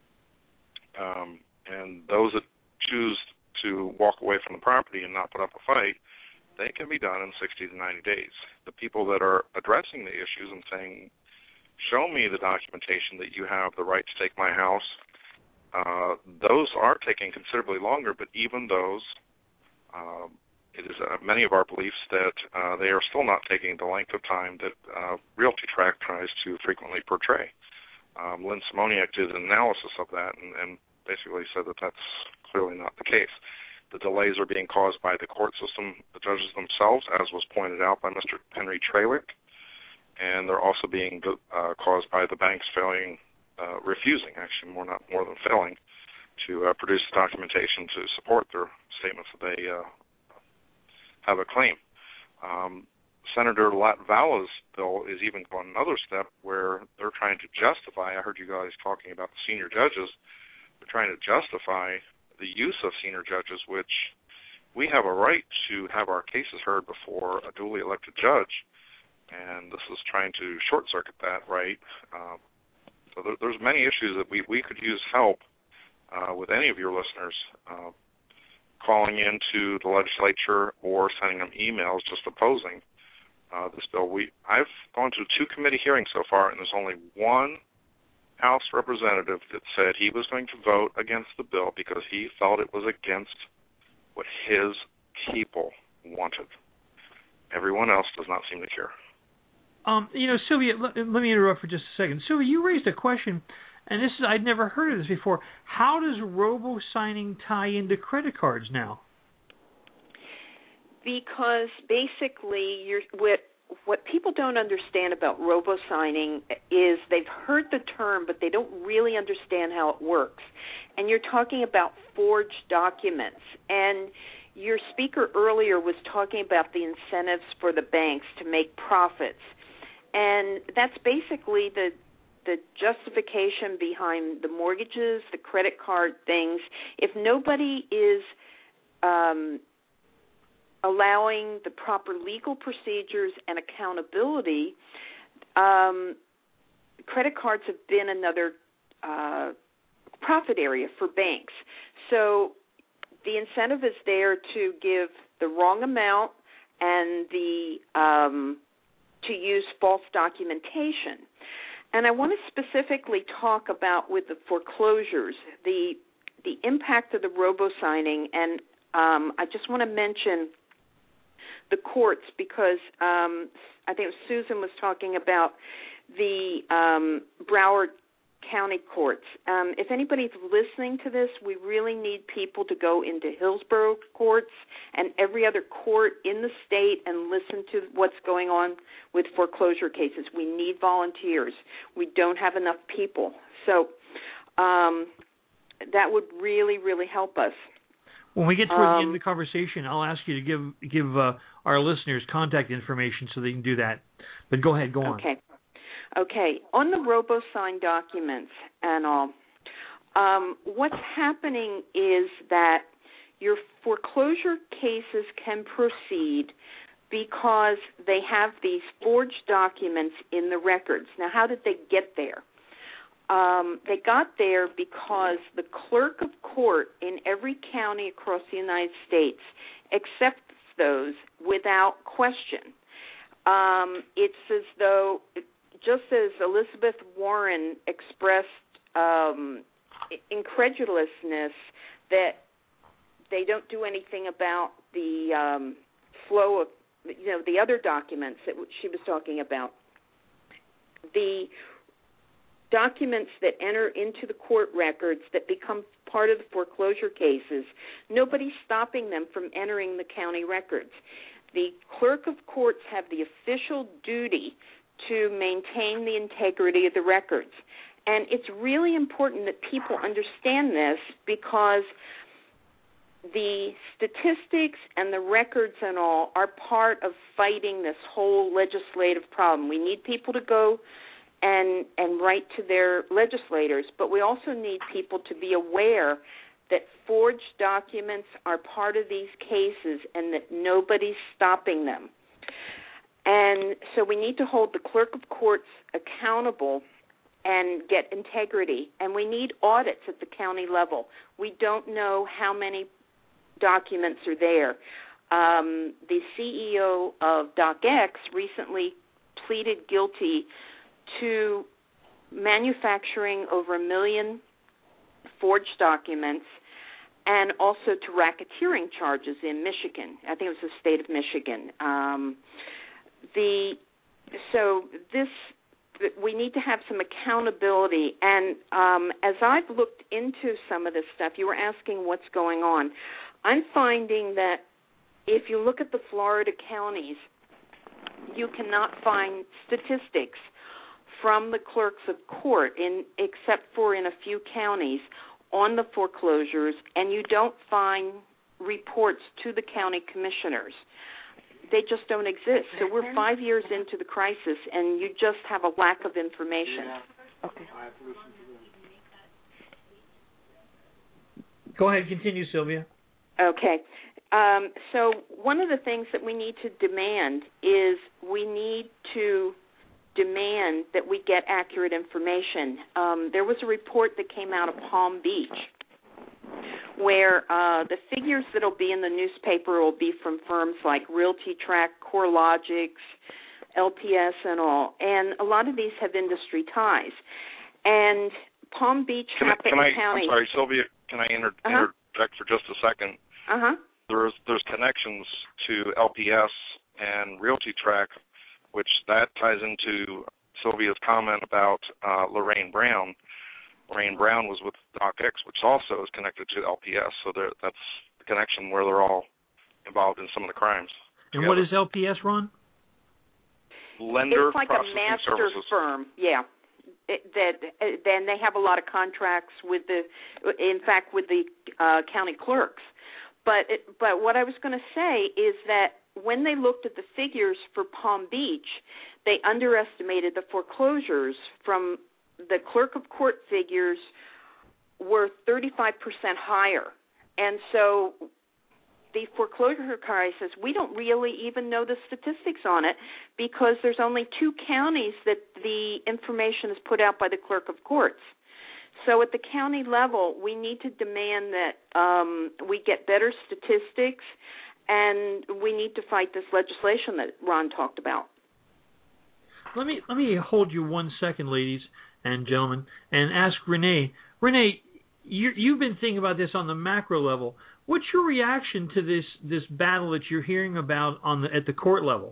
Um, and those that choose to walk away from the property and not put up a fight, they can be done in sixty to ninety days. The people that are addressing the issues and saying, show me the documentation that you have the right to take my house, uh, those are taking considerably longer, but even those, uh, it is uh, many of our beliefs that uh, they are still not taking the length of time that uh, RealtyTrack tries to frequently portray. Um, Lynn Simoniak did an analysis of that and, and basically said that that's clearly not the case. The delays are being caused by the court system, the judges themselves, as was pointed out by Mister Henry Tralick, and they're also being uh, caused by the banks failing, uh, refusing, actually more not more than failing, to uh, produce the documentation to support their statements that they uh, have a claim. Um, Senator Latvala's bill is even going another step where they're trying to justify, I heard you guys talking about the senior judges, they're trying to justify the use of senior judges, which we have a right to have our cases heard before a duly elected judge, and this is trying to short-circuit that right. Um, so there, there's many issues that we, we could use help uh, with any of your listeners uh, calling into the legislature or sending them emails just opposing uh, this bill. We I've gone to two committee hearings so far, and there's only one House representative that said he was going to vote against the bill because he felt it was against what his people wanted. Everyone else does not seem to care. Um, you know, Sylvia, let, let me interrupt for just a second. Sylvia, you raised a question, and this is I'd never heard of this before. How does robo-signing tie into credit cards now? Because basically, you're what what people don't understand about robo-signing is they've heard the term, but they don't really understand how it works. And you're talking about forged documents. And your speaker earlier was talking about the incentives for the banks to make profits. And that's basically the the justification behind the mortgages, the credit card things. If nobody is um, allowing the proper legal procedures and accountability, um, credit cards have been another uh, profit area for banks. So the incentive is there to give the wrong amount and the um, to use false documentation. And I want to specifically talk about with the foreclosures, the the impact of the robo-signing, and um, I just want to mention the courts because um, I think Susan was talking about the um, Broward County courts. Um, if anybody's listening to this, we really need people to go into Hillsborough courts and every other court in the state and listen to what's going on with foreclosure cases. We need volunteers. We don't have enough people. So um, that would really, really help us. When we get toward um, the end of the conversation, I'll ask you to give give uh, our listeners contact information so they can do that. But go ahead, go on. Okay. Okay, on the RoboSign documents and all, um, what's happening is that your foreclosure cases can proceed because they have these forged documents in the records. Now, how did they get there? Um, they got there because the clerk of court in every county across the United States accepts those without question. Um, it's as though... Just as Elizabeth Warren expressed um, incredulousness that they don't do anything about the um, flow of, you know, the other documents that she was talking about. The documents that enter into the court records that become part of the foreclosure cases, nobody's stopping them from entering the county records. The clerk of courts have the official duty to maintain the integrity of the records. And it's really important that people understand this because the statistics and the records and all are part of fighting this whole legislative problem. We need people to go and and write to their legislators, but we also need people to be aware that forged documents are part of these cases and that nobody's stopping them. And so we need to hold the clerk of courts accountable and get integrity. And we need audits at the county level. We don't know how many documents are there. Um, the C E O of DocX recently pleaded guilty to manufacturing over a million forged documents and also to racketeering charges in Michigan. I think it was the state of Michigan. Um, The so this we need to have some accountability, and um, as I've looked into some of this stuff, you were asking what's going on. I'm finding that if you look at the Florida counties, you cannot find statistics from the clerks of court, in except for in a few counties, on the foreclosures, and you don't find reports to the county commissioners. They just don't exist. So we're five years into the crisis, and you just have a lack of information. Okay. Go ahead, continue, Sylvia. Okay. Um, so one of the things that we need to demand is we need to demand that we get accurate information. Um, there was a report that came out of Palm Beach where uh, the figures that will be in the newspaper will be from firms like RealtyTrack, CoreLogics, L P S, and all. And a lot of these have industry ties. And Palm Beach, can I, can I, County. I'm sorry, Sylvia, can I inter- uh-huh. interject for just a second? Uh-huh. There's, there's connections to L P S and RealtyTrack, which that ties into Sylvia's comment about uh, Lorraine Brown. Lorraine Brown was with DocX, which also is connected to L P S, so that's the connection where they're all involved in some of the crimes. And together. What is L P S, Ron? Lender It's like Processing a master Services. firm, yeah. It, that uh, then they have a lot of contracts with the, in fact, with the uh, county clerks. But it, but what I was going to say is that when they looked at the figures for Palm Beach, they underestimated the foreclosures from the clerk of court figures were thirty-five percent higher. And so the foreclosure crisis, we don't really even know the statistics on it because there's only two counties that the information is put out by the clerk of courts. So at the county level, we need to demand that um, we get better statistics, and we need to fight this legislation that Ron talked about. Let me let me hold you one second, ladies and gentlemen, and ask Renee. Renee, you, you've been thinking about this on the macro level. What's your reaction to this this battle that you're hearing about on the at the court level?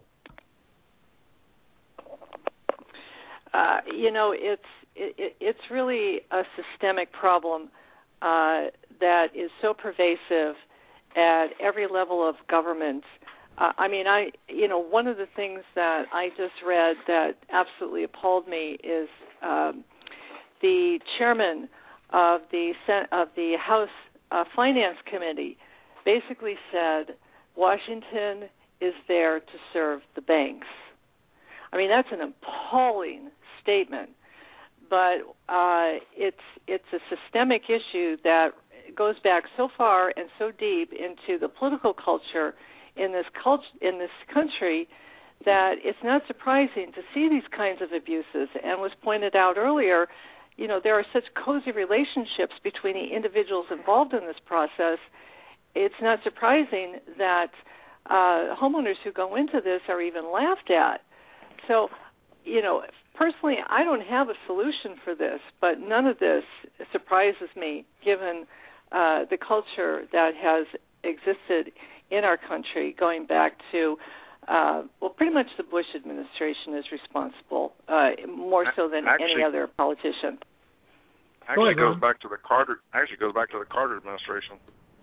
Uh, you know, it's it, it's really a systemic problem uh, that is so pervasive at every level of government. Uh, I mean, I you know one of the things that I just read that absolutely appalled me is um, the chairman of the Sen- of the House uh, Finance Committee basically said Washington is there to serve the banks. I mean, that's an appalling statement, but uh, it's it's a systemic issue that goes back so far and so deep into the political culture in this cult- in this country that it's not surprising to see these kinds of abuses. And was pointed out earlier, you know, there are such cozy relationships between the individuals involved in this process. It's not surprising that uh, homeowners who go into this are even laughed at. So, you know, personally, I don't have a solution for this, but none of this surprises me given uh, the culture that has existed in our country going back to, uh, well, pretty much the Bush administration is responsible, uh, more so than actually, any other politician. Actually, ahead, goes Ron. back to the Carter. Actually, goes back to the Carter administration.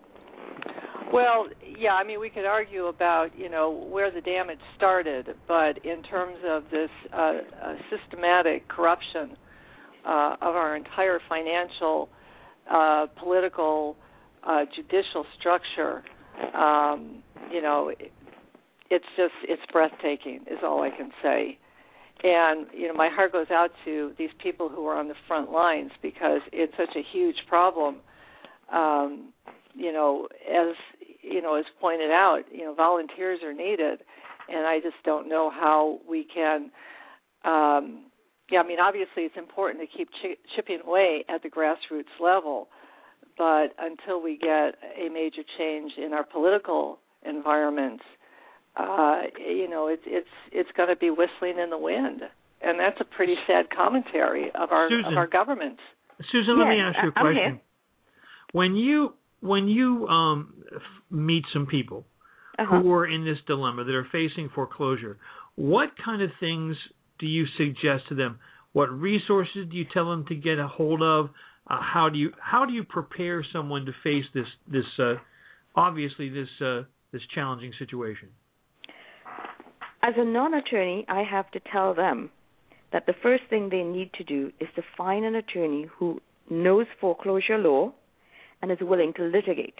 Well, yeah, I mean, we could argue about, you know, where the damage started, but in terms of this uh, uh, systematic corruption uh, of our entire financial, uh, political, uh, judicial structure, um, you know, it, it's just, it's breathtaking is all I can say. And, you know, my heart goes out to these people who are on the front lines because it's such a huge problem. Um, you know, as you know, as pointed out, you know, volunteers are needed, and I just don't know how we can. Um, yeah, I mean, obviously, it's important to keep ch- chipping away at the grassroots level, but until we get a major change in our political environments, uh, you know, it's it's it's going to be whistling in the wind, and that's a pretty sad commentary of our Susan, of our government. Susan, let Yes, me ask you a I'm question. here. When you when you um, f- meet some people Uh-huh. who are in this dilemma that are facing foreclosure, what kind of things do you suggest to them? What resources do you tell them to get a hold of? Uh, how do you how do you prepare someone to face this this uh, obviously this uh, this challenging situation? As a non-attorney, I have to tell them that the first thing they need to do is to find an attorney who knows foreclosure law and is willing to litigate.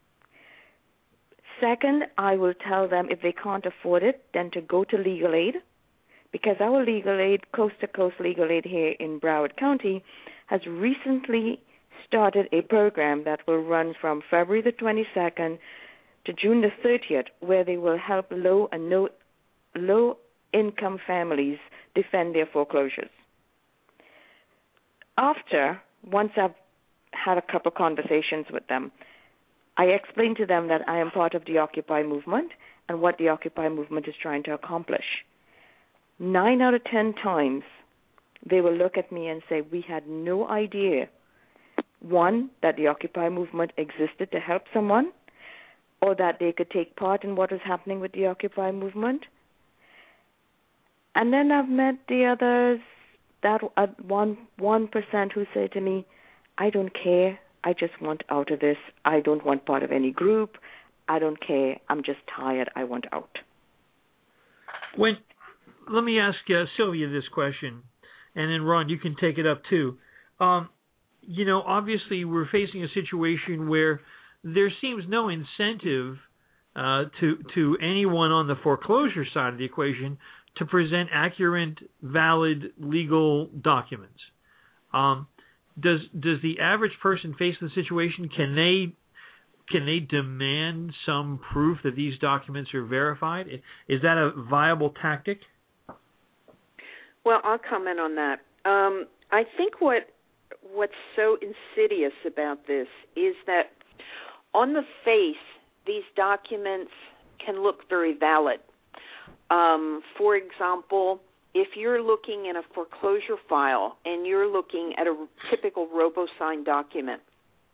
Second, I will tell them if they can't afford it, then to go to legal aid, because our legal aid, coast-to-coast legal aid here in Broward County, has recently started a program that will run from February the twenty-second to June the thirtieth, where they will help low and no low-income families defend their foreclosures. After, once I've had a couple conversations with them, I explained to them that I am part of the Occupy movement and what the Occupy movement is trying to accomplish. Nine out of ten times, they will look at me and say, we had no idea, one, that the Occupy movement existed to help someone, or that they could take part in what was happening with the Occupy movement. And then I've met the others, that uh, one one percent who say to me, I don't care. I just want out of this. I don't want part of any group. I don't care. I'm just tired. I want out. When let me ask uh, Sylvia this question, and then Ron, you can take it up too. Um, you know, obviously we're facing a situation where there seems no incentive uh, to to anyone on the foreclosure side of the equation to present accurate, valid legal documents. Um, does does the average person face the situation? Can they can they demand some proof that these documents are verified? Is that a viable tactic? Well, I'll comment on that. Um, I think what what's so insidious about this is that on the face, these documents can look very valid. Um, for example, if you're looking in a foreclosure file and you're looking at a typical RoboSign document,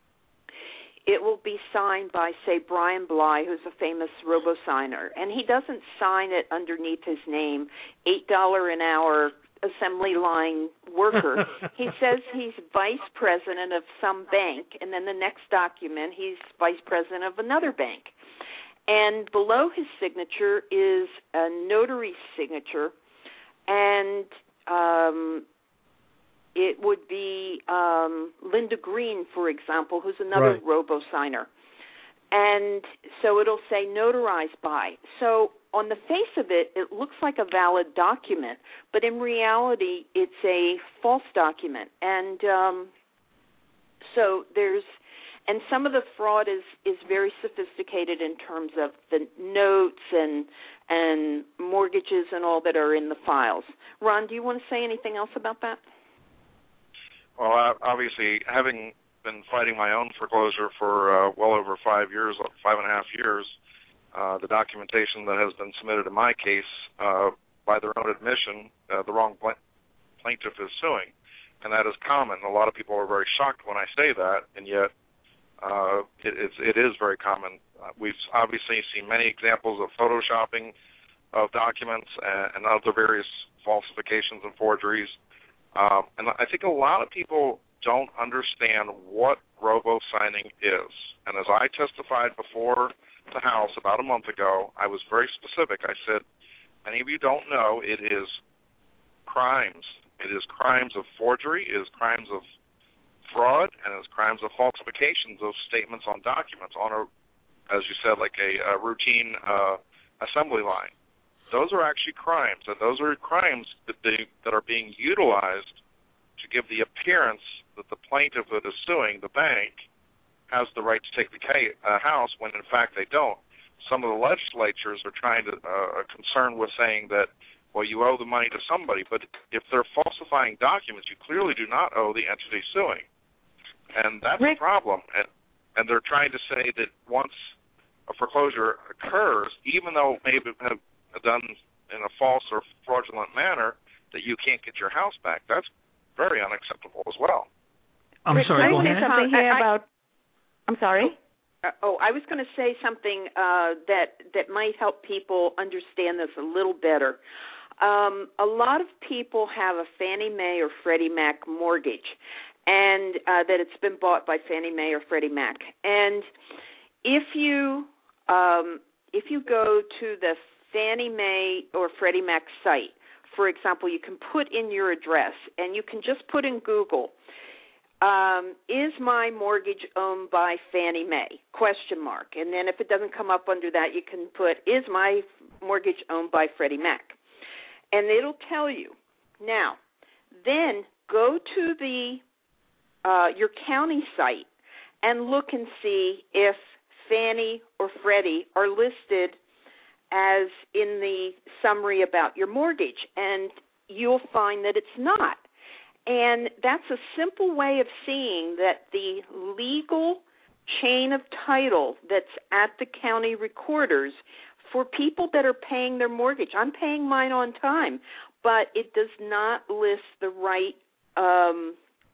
it will be signed by, say, Brian Bly, who's a famous robo-signer, and he doesn't sign it underneath his name, eight dollars an hour assembly line worker. He says he's vice president of some bank, and then the next document he's vice president of another bank. And below his signature is a notary signature, and um, it would be um, Linda Green, for example, who's another right. robo-signer. And so it'll say notarized by. So on the face of it, it looks like a valid document, but in reality, it's a false document. And um, so there's, and some of the fraud is, is very sophisticated in terms of the notes and and mortgages and all that are in the files. Ron, do you want to say anything else about that? Well, obviously, having been fighting my own foreclosure for uh, well over five years, five and a half years, uh, the documentation that has been submitted in my case, uh, by their own admission, uh, the wrong pl- plaintiff is suing, and that is common. A lot of people are very shocked when I say that, and yet uh, it, it's, it is very common. Uh, we've obviously seen many examples of photoshopping of documents and, and other various falsifications and forgeries. Um, and I think a lot of people don't understand what robo-signing is. And as I testified before the House about a month ago, I was very specific. I said, many of you don't know, it is crimes. It is crimes of forgery, it is crimes of fraud, and it is crimes of falsifications of statements on documents on a, as you said, like a, a routine uh, assembly line. Those are actually crimes, and those are crimes that they, that are being utilized to give the appearance that the plaintiff that is suing the bank has the right to take the case, uh, house when, in fact, they don't. Some of the legislatures are trying to uh, are concerned with saying that, well, you owe the money to somebody, but if they're falsifying documents, you clearly do not owe the entity suing, and that's Rick? a problem. And, and they're trying to say that once a foreclosure occurs, even though it may have done in a false or fraudulent manner, that you can't get your house back. That's very unacceptable as well. I'm Rick, sorry, can go I say ahead. something Uh, here I- about, I'm sorry? Uh, oh, I was going to say something uh, that that might help people understand this a little better. Um, a lot of people have a Fannie Mae or Freddie Mac mortgage, and uh, that it's been bought by Fannie Mae or Freddie Mac. And if you um, if you go to the Fannie Mae or Freddie Mac site, for example, you can put in your address, and you can just put in Google, um, is my mortgage owned by Fannie Mae? Question mark. And then if it doesn't come up under that, you can put, is my mortgage owned by Freddie Mac? And it'll tell you. Now, then go to the uh, your county site and look and see if Fannie or Freddie are listed as in the summary about your mortgage, and you'll find that it's not. And that's a simple way of seeing that the legal chain of title that's at the county recorders for people that are paying their mortgage. I'm paying mine on time, but it does not list the right um,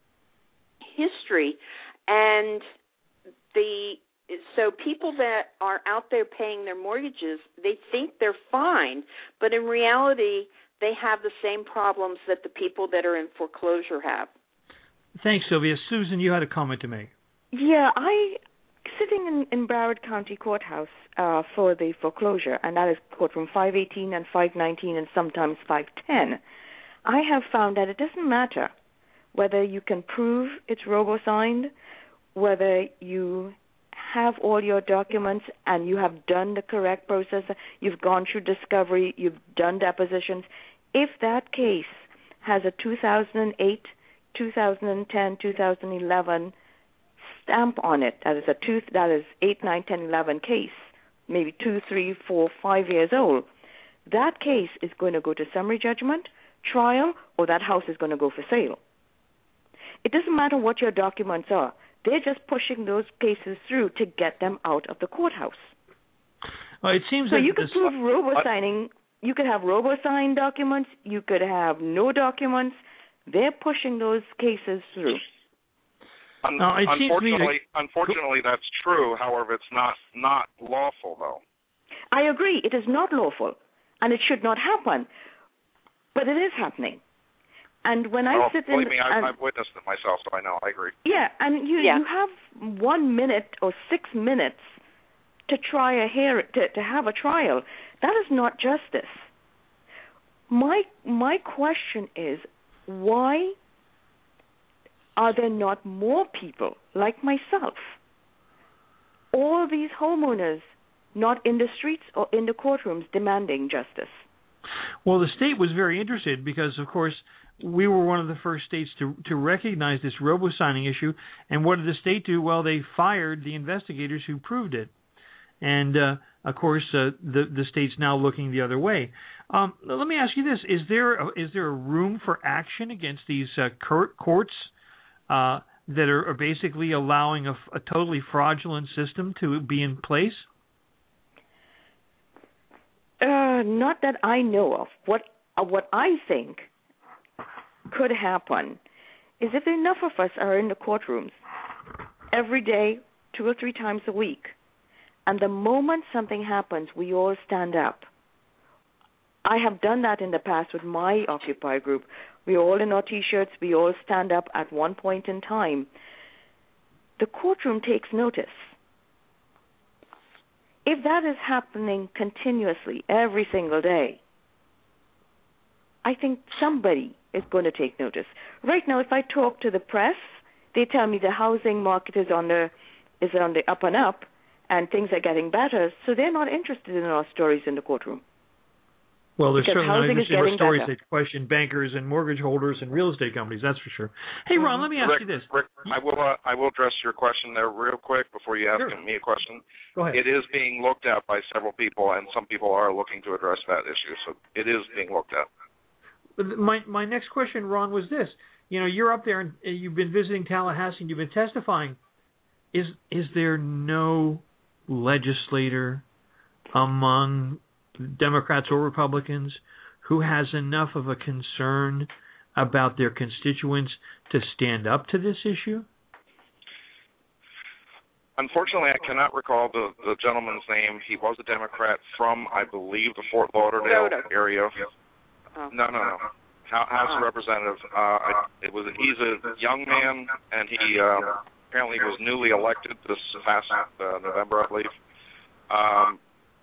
history. And the so people that are out there paying their mortgages, they think they're fine, but in reality, they have the same problems that the people that are in foreclosure have. Thanks, Sylvia. Susan, you had a comment to make. Yeah, I sitting in, in Broward County Courthouse uh, for the foreclosure, and that is courtroom five eighteen and five nineteen and sometimes five ten. I have found that it doesn't matter whether you can prove it's robo-signed, whether you have all your documents and you have done the correct process, you've gone through discovery, you've done depositions. If that case has a two thousand eight, two thousand ten, two thousand eleven stamp on it, that is a two, that is eight, nine, ten, eleven case, maybe two, three, four, five years old, that case is going to go to summary judgment, trial, or that house is going to go for sale. It doesn't matter what your documents are. They're just pushing those cases through to get them out of the courthouse. Well, it seems so that you could this, prove robo-signing. You could have robo-signed documents. You could have no documents. They're pushing those cases through. Un- No, it seems to me unfortunately, that- unfortunately, that's true. However, it's not not lawful, though. I agree. It is not lawful, and it should not happen. But it is happening. And when I well, sit believe in, me, I've, and, I've witnessed it myself, so I know. I agree. yeah, and you Yeah. you have one minute or six minutes to try a hear to to have a trial. That is not justice. My my question is, why are there not more people like myself, all these homeowners, not in the streets or in the courtrooms demanding justice? Well, the state was very interested because, of course, we were one of the first states to to recognize this robo-signing issue. And what did the state do? Well, they fired the investigators who proved it. And, uh, of course, uh, the the state's now looking the other way. Um, let me ask you this: Is there a, is there a room for action against these uh, court, courts uh, that are, are basically allowing a, a totally fraudulent system to be in place? Uh, not that I know of. What uh, what I think could happen is if enough of us are in the courtrooms every day, two or three times a week, and the moment something happens, we all stand up. I have done that in the past with my Occupy group. We all in our T-shirts, we all stand up at one point in time. The courtroom takes notice. If that is happening continuously every single day, I think somebody is going to take notice. Right now, if I talk to the press, they tell me the housing market is on the is on the up and up, and things are getting better, so they're not interested in our stories in the courtroom. Well, there's Because certainly not housing is interested in getting stories better. that question bankers and mortgage holders and real estate companies. That's for sure. Hey, Ron, let me ask Rick, you this. Rick, I will uh, I will address your question there real quick before you ask Sure. me a question. Go ahead. It is being looked at by several people, and some people are looking to address that issue. So it is being looked at. My my next question, Ron, was this: You know, you're up there and you've been visiting Tallahassee and you've been testifying. Is is there no legislator among Democrats or Republicans who has enough of a concern about their constituents to stand up to this issue? Unfortunately, I cannot recall the, the gentleman's name. He was a Democrat from, I believe, the Fort Lauderdale Soto. area. Oh. No, no, no. House Oh. Representative. Uh, I, it was. He's a young man, and he uh, apparently was newly elected this past uh, November, I believe. Um,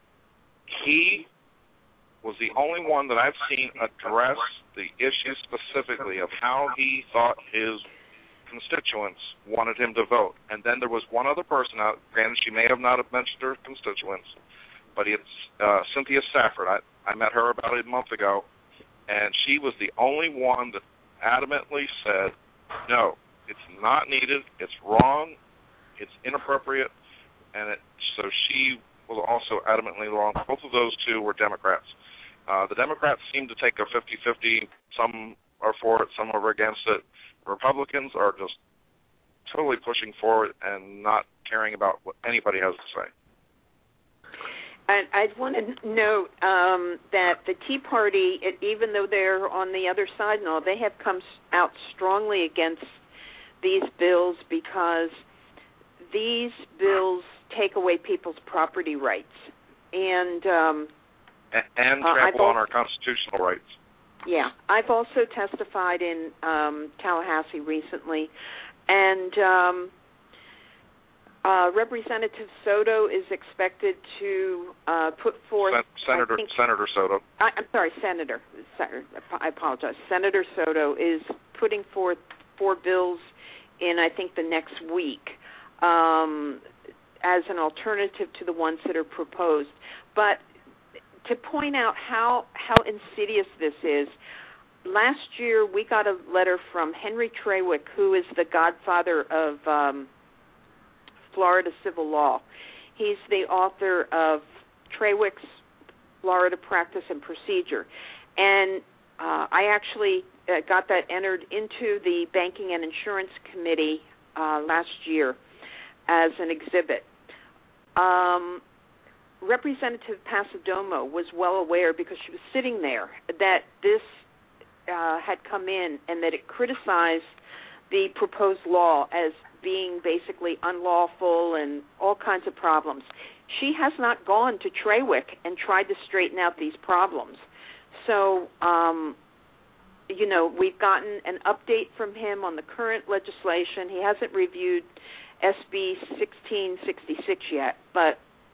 he was the only one that I've seen address the issue specifically of how he thought his constituents wanted him to vote. And then there was one other person out, granted she may have not have mentioned her constituents, but it's uh, Cynthia Stafford. I, I met her about a month ago, and she was the only one that adamantly said, no, it's not needed, it's wrong, it's inappropriate, and it, so she was also adamantly wrong. Both of those two were Democrats. Uh, the Democrats seem to take a fifty-fifty. Some are for it, some are against it. Republicans are just totally pushing forward and not caring about what anybody has to say. I, I'd want to note um, that the Tea Party, it, even though they're on the other side and all, they have come out strongly against these bills because these bills take away people's property rights. And um, And, and Uh, trample I've on our constitutional rights. yeah, I've also testified in um, Tallahassee recently, and um, uh, Representative Soto is expected to uh, put forth. Sen- Senator I think, Senator Soto. I, I'm sorry, Senator. I apologize. Senator Soto is putting forth four bills in, I think, the next week um, as an alternative to the ones that are proposed. But to point out how, how insidious this is, last year we got a letter from Henry Trawick, who is the godfather of um, Florida civil law. He's the author of Trawick's Florida Practice and Procedure. And uh, I actually uh, got that entered into the Banking and Insurance Committee uh, last year as an exhibit. Um, Representative Pasadomo was well aware, because she was sitting there, that this uh, had come in and that it criticized the proposed law as being basically unlawful and all kinds of problems. She has not gone to Trawick and tried to straighten out these problems. So, um, you know, we've gotten an update from him on the current legislation. He hasn't reviewed S B sixteen sixty-six yet, but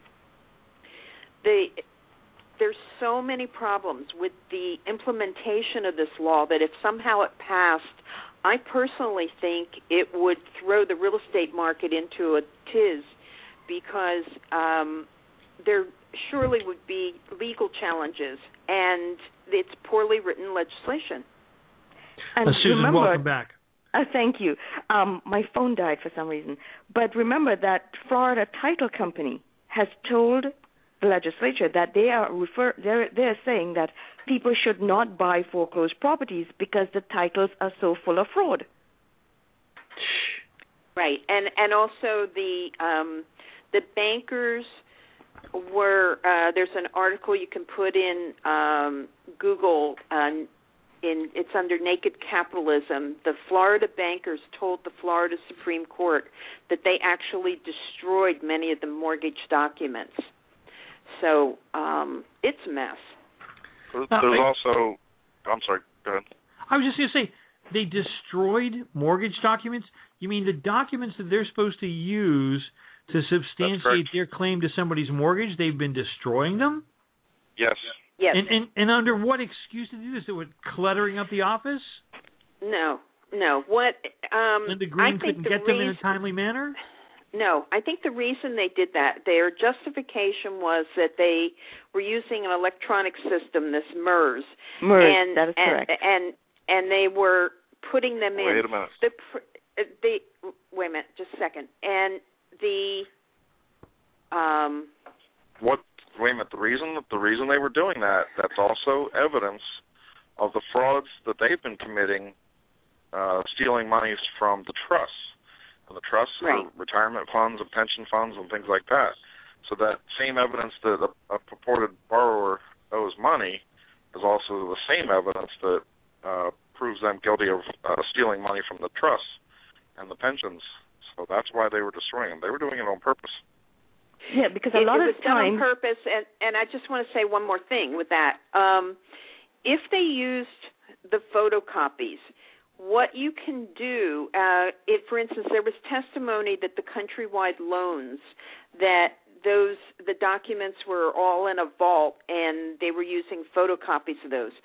the, there's so many problems with the implementation of this law that if somehow it passed, I personally think it would throw the real estate market into a tiz, because um, there surely would be legal challenges, and it's poorly written legislation. And uh, Susan, remember, welcome back. Uh, thank you. Um, my phone died for some reason. But remember that Florida Title Company has told the legislature that they are refer they're they're saying that people should not buy foreclosed properties because the titles are so full of fraud. Right, and and also the um, the bankers were. Uh, there's an article you can put in um, Google. Uh, in it's under Naked Capitalism. The Florida bankers told the Florida Supreme Court that they actually destroyed many of the mortgage documents. So um, it's a mess. There's Uh, I- also, I'm sorry, go ahead. I was just going to say, they destroyed mortgage documents? You mean the documents that they're supposed to use to substantiate their claim to somebody's mortgage, they've been destroying them? Yes. Yes. And, and and under what excuse to do this? It was cluttering up the office? No, no. What um, Linda Green I think couldn't the get them in a reason- timely manner? No, I think the reason they did that, their justification was that they were using an electronic system, this MERS. MERS, and, that is and, correct. And and they were putting them in. Wait a minute. The, pr- the, wait a minute, just a second. And the um, What? Wait a minute. The reason the reason they were doing that, that's also evidence of the frauds that they've been committing, uh, stealing monies from the trusts. And the trusts Right. are retirement funds and pension funds and things like that. So that same evidence that a, a purported borrower owes money is also the same evidence that uh, proves them guilty of uh, stealing money from the trusts and the pensions. So that's why they were destroying them. They were doing it on purpose. Yeah, because a it, lot it of was done on times... purpose, and, and I just want to say one more thing with that. Um, if they used the photocopies, what you can do, uh, if, for instance, there was testimony that the Countrywide loans, that those the documents were all in a vault and they were using photocopies of those.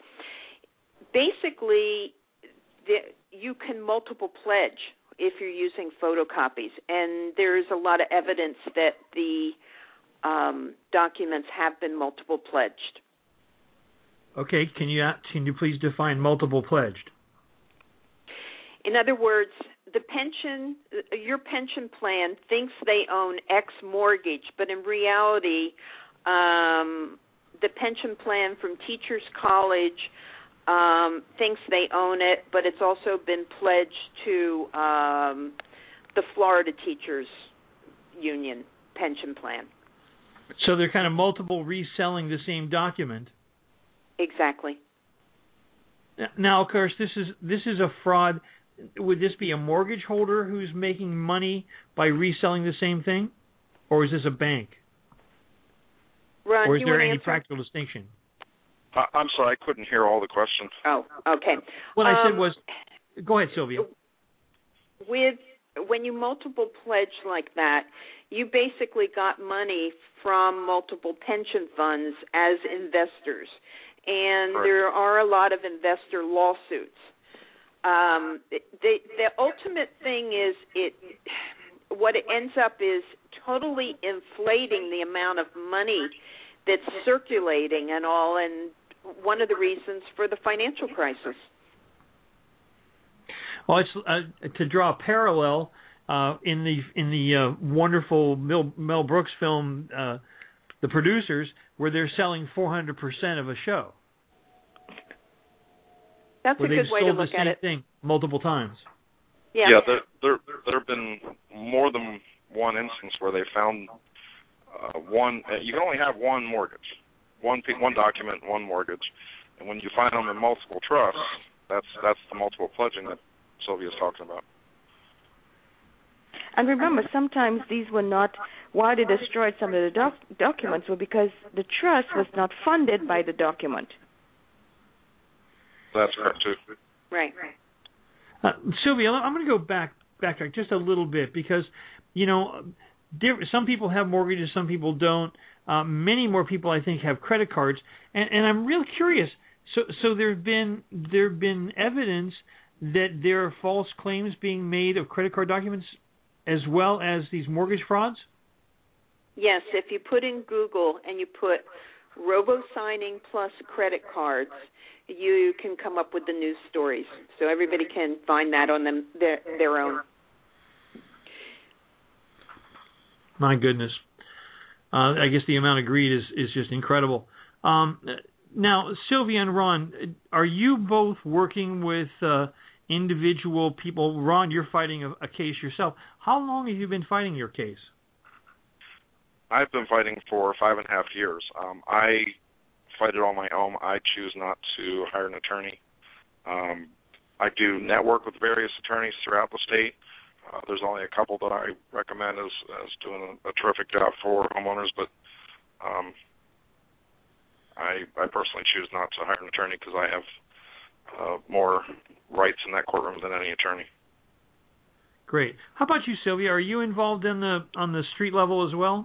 Basically, the, you can multiple pledge if you're using photocopies, and there's a lot of evidence that the um, documents have been multiple pledged. Okay, can you can you please define multiple pledged? In other words, the pension, your pension plan thinks they own X mortgage, but in reality, um, the pension plan from Teachers College um, thinks they own it, but it's also been pledged to um, the Florida Teachers Union pension plan. So they're kind of multiple reselling the same document. Exactly. Now, of course, this is this is a fraud. Would this be a mortgage holder who's making money by reselling the same thing, or is this a bank? Ron, or is you there want to any answer? practical distinction? I, I'm sorry, I couldn't hear all the question. Oh, okay. What I said Um, was, go ahead, Sylvia. With when you multiple pledge like that, you basically got money from multiple pension funds as investors, and Correct. there are a lot of investor lawsuits. Um, the the ultimate thing is it. What it ends up is totally inflating the amount of money that's circulating and all, and one of the reasons for the financial crisis. Well, it's uh, to draw a parallel uh, in the in the uh, wonderful Mel, Mel Brooks film, uh, The Producers, where they're selling four hundred percent of a show. That's where a good they've way to sold look the at same it. thing multiple times. Yeah, Yeah, there, there, there have been more than one instance where they found uh, one. Uh, you can only have one mortgage, one pe- one document, one mortgage, and when you find them in multiple trusts, that's that's the multiple pledging that Sylvia's talking about. And remember, sometimes these were not, why they destroyed some of the doc- documents were because the trust was not funded by the document. That's correct, too. Right. Uh, Sylvia, I'm going to go back backtrack just a little bit because, you know, there, some people have mortgages, some people don't. Uh, many more people, I think, have credit cards, and, and I'm real curious. So, so there've been there've been evidence that there are false claims being made of credit card documents, as well as these mortgage frauds. Yes, if you put in Google and you put robo-signing plus credit cards, you can come up with the news stories. So everybody can find that on them their their own. My goodness. Uh, I guess the amount of greed is, is just incredible. Um, now, Sylvia and Ron, are you both working with uh, individual people? Ron, you're fighting a, a case yourself. How long have you been fighting your case? I've been fighting for five and a half years. Um, I fight it on my own. I choose not to hire an attorney. Um, I do network with various attorneys throughout the state. Uh, there's only a couple that I recommend as, as doing a, a terrific job for homeowners, but um, I, I personally choose not to hire an attorney because I have uh, more rights in that courtroom than any attorney. Great. How about you, Sylvia? Are you involved in the on the street level as well?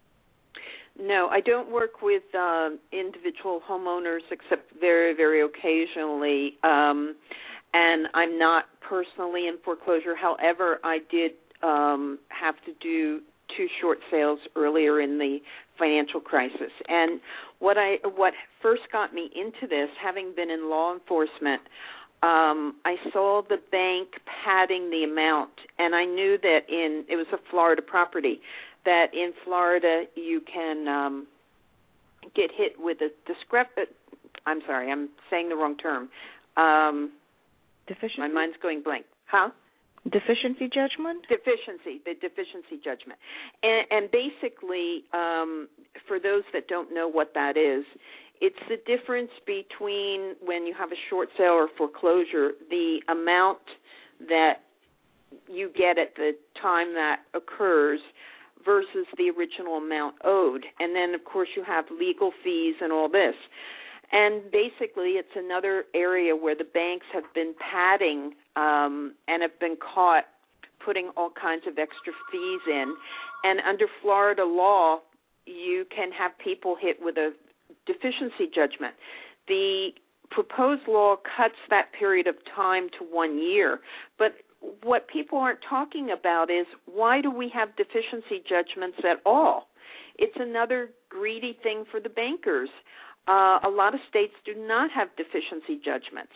No, I don't work with uh, individual homeowners except very, very occasionally. Um, and I'm not personally in foreclosure. However, I did um, have to do two short sales earlier in the financial crisis. And what I what first got me into this, having been in law enforcement, um, I saw the bank padding the amount, and I knew that in it was a Florida property, that in Florida you can um, get hit with a discrep. I'm sorry, I'm saying the wrong term. Um, Deficiency? My mind's going blank. Huh? Deficiency judgment? Deficiency, the deficiency judgment. And, and basically, um, for those that don't know what that is, it's the difference between when you have a short sale or foreclosure, the amount that you get at the time that occurs versus the original amount owed. And then, of course, you have legal fees and all this. And basically, it's another area where the banks have been padding um, and have been caught putting all kinds of extra fees in. And under Florida law, you can have people hit with a deficiency judgment. The proposed law cuts that period of time to one year. But what people aren't talking about is, why do we have deficiency judgments at all? It's another greedy thing for the bankers. Uh, a lot of states do not have deficiency judgments.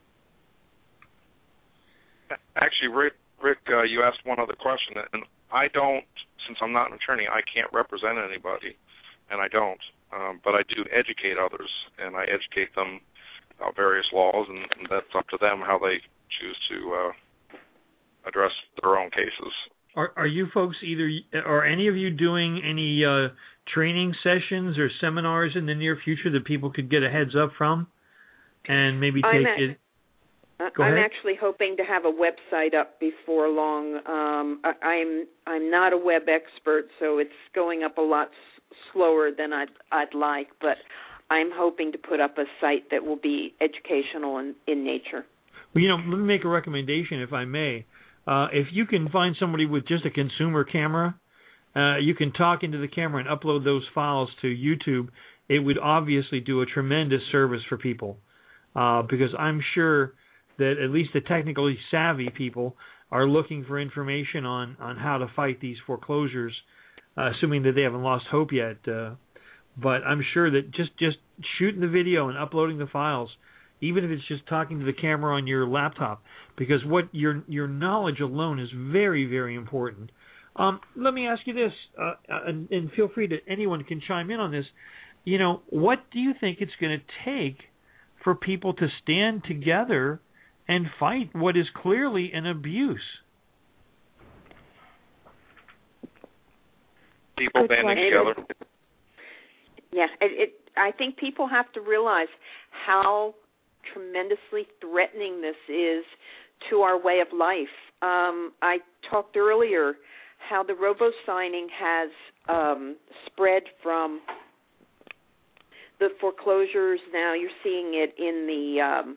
Actually, Rick, Rick uh, you asked one other question, and I don't, since I'm not an attorney, I can't represent anybody, and I don't. Um, but I do educate others, and I educate them about various laws, and, and that's up to them how they choose to uh, address their own cases. Are, are you folks either, are any of you doing any uh, training sessions or seminars in the near future that people could get a heads up from and maybe take I'm a, it? Go I'm ahead. actually hoping to have a website up before long. Um, I, I'm I'm not a web expert, so it's going up a lot s- slower than I'd I'd like. But I'm hoping to put up a site that will be educational in, in nature. Well, you know, let me make a recommendation, if I may. Uh, if you can find somebody with just a consumer camera, uh, you can talk into the camera and upload those files to YouTube. It would obviously do a tremendous service for people, uh, because I'm sure that at least the technically savvy people are looking for information on, on how to fight these foreclosures, uh, assuming that they haven't lost hope yet. Uh, but I'm sure that just, just shooting the video and uploading the files, even if it's just talking to the camera on your laptop, because what your your knowledge alone is very, very important. Um, let me ask you this, uh, and, and feel free to, anyone can chime in on this. You know, what do you think it's going to take for people to stand together and fight what is clearly an abuse? People banding together. Yeah, it, it, I think people have to realize how tremendously threatening this is to our way of life. um, I talked earlier how the robo-signing has um, spread from the foreclosures. Now you're seeing it in the, um,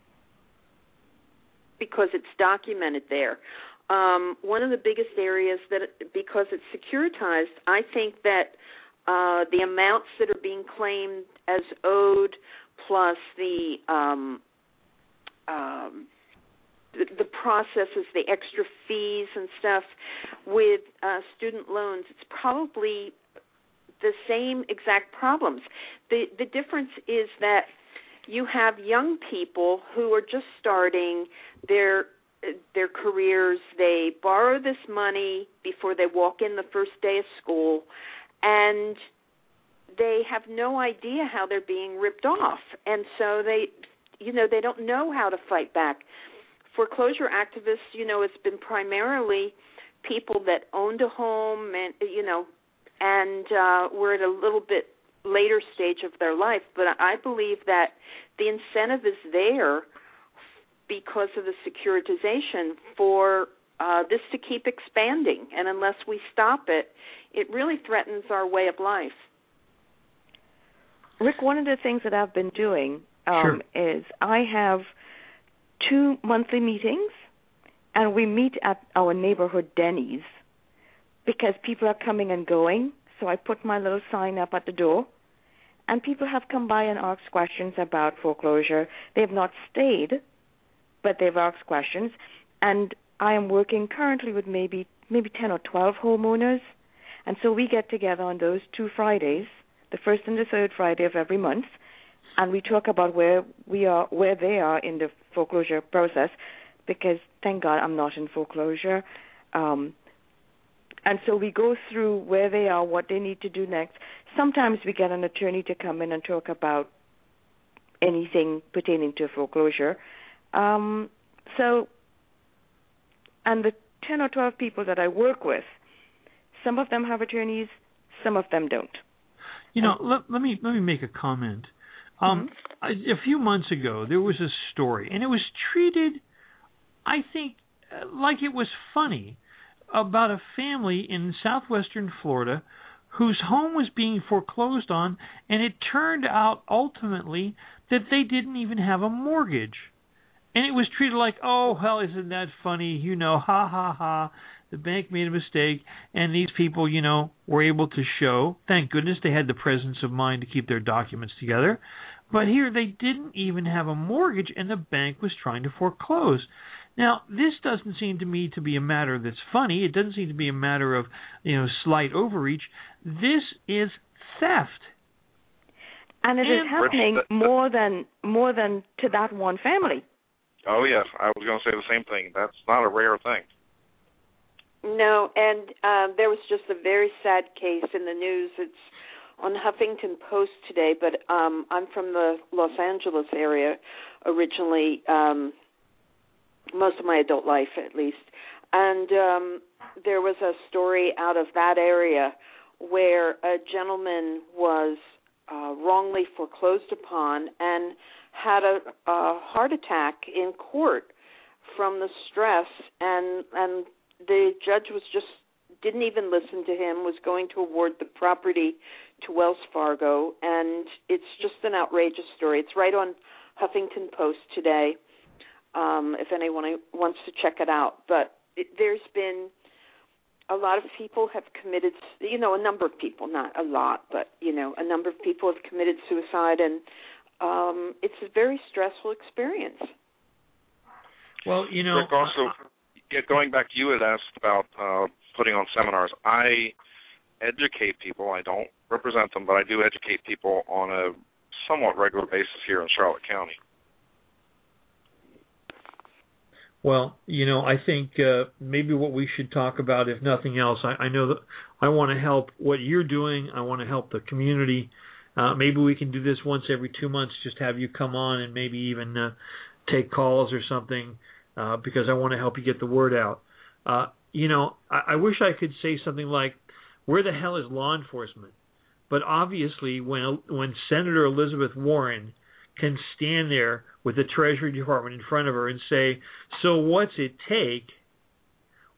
because it's documented there. Um, one of the biggest areas that, because it's securitized, I think that uh, the amounts that are being claimed as owed, plus the um, um, the, the processes, the extra fees and stuff with uh, student loans, it's probably the same exact problems. The the difference is that you have young people who are just starting their their careers. They borrow this money before they walk in the first day of school, and they have no idea how they're being ripped off. And so they, you know, they don't know how to fight back. Foreclosure activists, you know, it's been primarily people that owned a home and, you know, and uh, were at a little bit later stage of their life. But I believe that the incentive is there because of the securitization for uh, this to keep expanding. And unless we stop it, it really threatens our way of life. Rick, one of the things that I've been doing um, sure. is I have two monthly meetings, and we meet at our neighborhood Denny's because people are coming and going. So I put my little sign up at the door, and people have come by and asked questions about foreclosure. They have not stayed, but they've asked questions. And I am working currently with maybe maybe ten or twelve homeowners, and so we get together on those two Fridays, the first and the third Friday of every month, and we talk about where we are, where they are in the foreclosure process, because thank God I'm not in foreclosure. Um, and so we go through where they are, what they need to do next. Sometimes we get an attorney to come in and talk about anything pertaining to foreclosure. Um, so, and the ten or twelve people that I work with, some of them have attorneys, some of them don't. You know, let, let me let me make a comment. Um, mm-hmm. A few months ago, there was a story, and it was treated, I think, like it was funny, about a family in southwestern Florida whose home was being foreclosed on, and it turned out ultimately that they didn't even have a mortgage. And it was treated like, oh, hell, isn't that funny? You know, ha, ha, ha. The bank made a mistake, and these people, you know, were able to show, thank goodness they had the presence of mind to keep their documents together. But here they didn't even have a mortgage, and the bank was trying to foreclose. Now, this doesn't seem to me to be a matter that's funny. It doesn't seem to be a matter of, you know, slight overreach. This is theft. And it and is happening more than more than to that one family. Oh, yes. I was going to say the same thing. That's not a rare thing. No, and uh, there was just a very sad case in the news. It's on Huffington Post today, but um, I'm from the Los Angeles area originally, um, most of my adult life at least. And um, there was a story out of that area where a gentleman was uh, wrongly foreclosed upon and had a, a heart attack in court from the stress, and and the judge was just didn't even listen to him, was going to award the property to Wells Fargo, and it's just an outrageous story. It's right on Huffington Post today, um, if anyone wants to check it out. But it, there's been a lot of people have committed, you know, a number of people, not a lot, but, you know, a number of people have committed suicide, and um, it's a very stressful experience. Well, you know... Rick, also, yeah, going back, you had asked about uh, putting on seminars. I educate people. I don't represent them, but I do educate people on a somewhat regular basis here in Charlotte County. Well, you know, I think uh, maybe what we should talk about, if nothing else, I, I know that I want to help what you're doing. I want to help the community. Uh, maybe we can do this once every two months, just have you come on and maybe even uh, take calls or something, uh, because I want to help you get the word out. Uh, you know, I, I wish I could say something like, where the hell is law enforcement? But obviously, when when Senator Elizabeth Warren can stand there with the Treasury Department in front of her and say, so what's it take?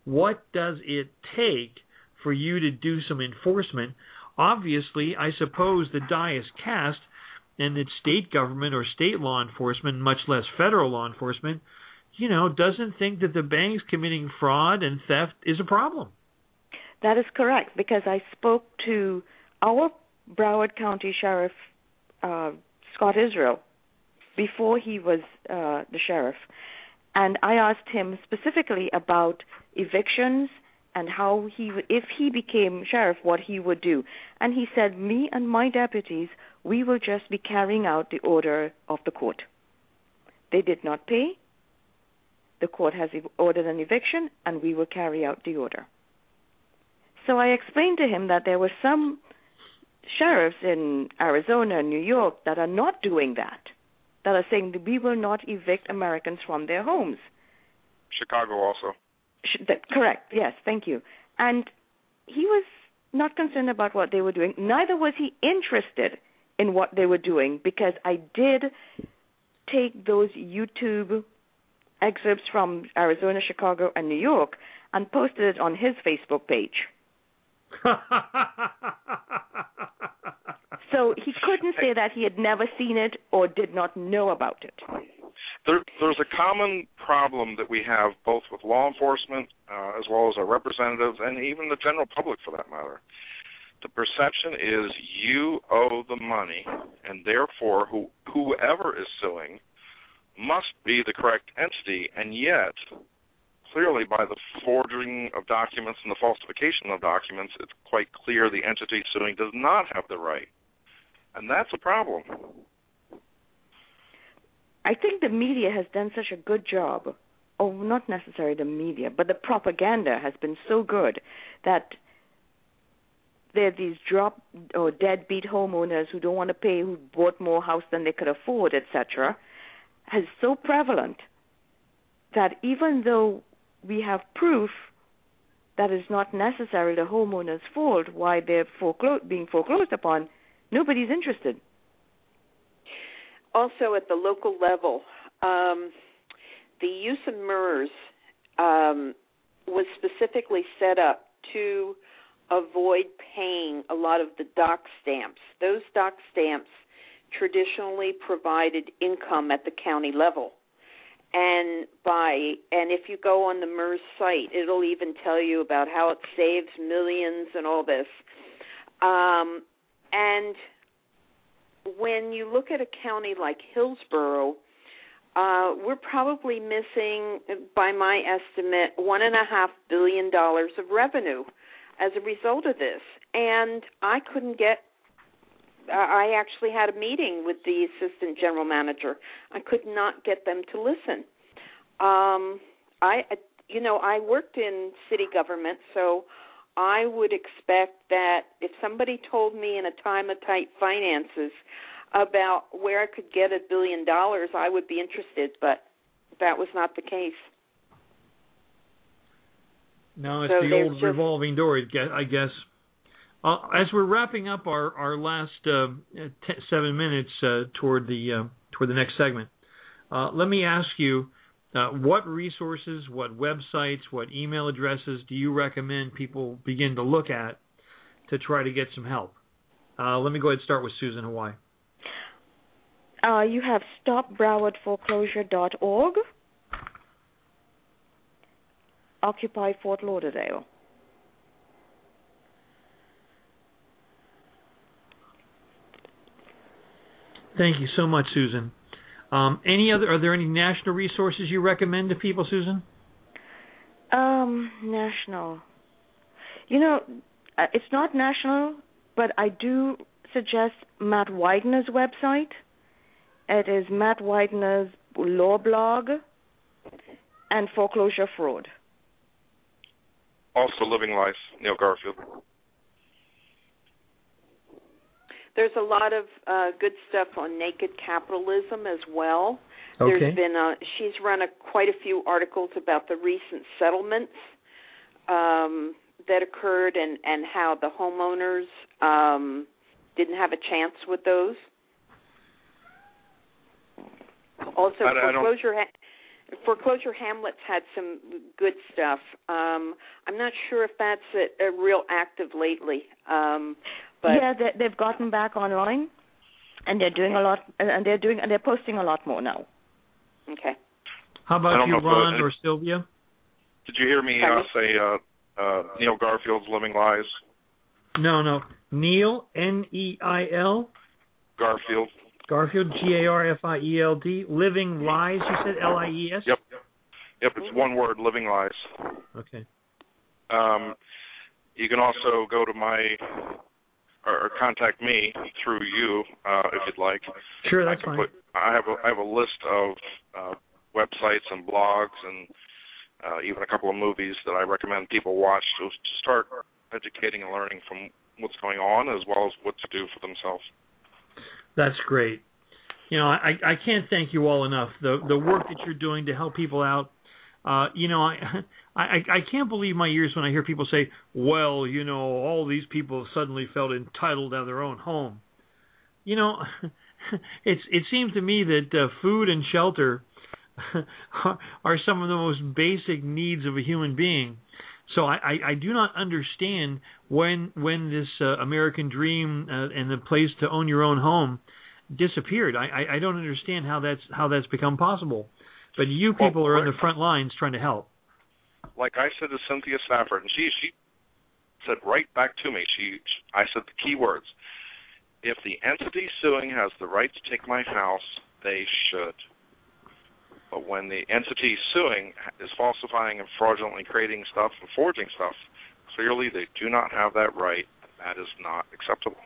what does it take for you to do some enforcement? Obviously, I suppose the die is cast, and that state government or state law enforcement, much less federal law enforcement, you know, doesn't think that the banks committing fraud and theft is a problem. That is correct, because I spoke to our Broward County Sheriff, uh, Scott Israel, before he was uh, the sheriff, and I asked him specifically about evictions and how he, if he became sheriff, what he would do. And he said, me and my deputies, we will just be carrying out the order of the court. They did not pay. The court has ordered an eviction, and we will carry out the order. So I explained to him that there were some sheriffs in Arizona and New York that are not doing that, that are saying that we will not evict Americans from their homes. Chicago also. That, correct, yes, thank you. And he was not concerned about what they were doing. Neither was he interested in what they were doing, because I did take those YouTube excerpts from Arizona, Chicago, and New York and posted it on his Facebook page. So he couldn't say that he had never seen it or did not know about it. There, there's a common problem that we have both with law enforcement uh, as well as our representatives and even the general public for that matter. The perception is you owe the money, and therefore who, whoever is suing must be the correct entity, and yet clearly by the forging of documents and the falsification of documents, it's quite clear the entity suing does not have the right. And that's a problem. I think the media has done such a good job, or not necessarily the media, but the propaganda has been so good that there are these drop or deadbeat homeowners who don't want to pay, who bought more house than they could afford, et cetera, is so prevalent that even though we have proof that it's not necessarily the homeowner's fault why they're foreclo- being foreclosed upon, nobody's interested. Also, at the local level, um, the use of M E R S um, was specifically set up to avoid paying a lot of the dock stamps. Those dock stamps traditionally provided income at the county level. And by and if you go on the M E R S site, it'll even tell you about how it saves millions and all this. Um, and when you look at a county like Hillsborough, uh, we're probably missing, by my estimate, one and a half billion dollars of revenue as a result of this. And I couldn't get. I actually had a meeting with the assistant general manager. I could not get them to listen. Um, I, you know, I worked in city government, so I would expect that if somebody told me in a time of tight finances about where I could get a billion dollars, I would be interested, but that was not the case. No, it's so the old just, revolving door, I guess. Uh, as we're wrapping up our our last uh, t- seven minutes uh, toward the uh, toward the next segment, uh, let me ask you, uh, what resources, what websites, what email addresses do you recommend people begin to look at to try to get some help? Uh, let me go ahead and start with Susan Hawaii. Uh, you have stop broward foreclosure dot org, Occupy Fort Lauderdale. Thank you so much, Susan. Um, any other? Are there any national resources you recommend to people, Susan? Um, national. You know, uh, it's not national, but I do suggest Matt Widener's website. It is Matt Widener's law blog and foreclosure fraud. Also, Living Life, Neil Garfield. There's a lot of uh, good stuff on naked capitalism as well. Okay. There's been a, she's run a, quite a few articles about the recent settlements um, that occurred and, and how the homeowners um, didn't have a chance with those. Also, I, foreclosure. I ha- Foreclosure Hamlets had some good stuff. Um, I'm not sure if that's a, a real active lately. Um, but yeah, they, they've gotten back online, and they're doing a lot, and they're doing, and they're posting a lot more now. Okay. How about you, Ron or Sylvia? Did you hear me uh, say uh, uh, Neil Garfield's Living Lies? No, no. Neil, N E I L? Garfield. Garfield, G A R F I E L D. Living Lies, you said, L I E S? Yep. Yep, it's one word, Living Lies. Okay. Um, you can also go to my, or, or contact me through you, uh, if you'd like. Sure, that's I fine. Put, I have a, I have a list of uh, websites and blogs and uh, even a couple of movies that I recommend people watch to start educating and learning from what's going on as well as what to do for themselves. That's great. You know, I, I can't thank you all enough. The the work that you're doing to help people out. Uh, you know, I, I I can't believe my ears when I hear people say, well, you know, all these people suddenly felt entitled to their own home. You know, it's it seems to me that uh, food and shelter are some of the most basic needs of a human being. So I, I, I do not understand when when this uh, American dream uh, and the place to own your own home disappeared. I, I, I don't understand how that's how that's become possible. But you people well, are on the front lines trying to help. Like I said to Cynthia Stafford, and she she said right back to me. She I said the key words: if the entity suing has the right to take my house, they should. But when the entity suing is falsifying and fraudulently creating stuff and forging stuff, clearly they do not have that right. That is not acceptable.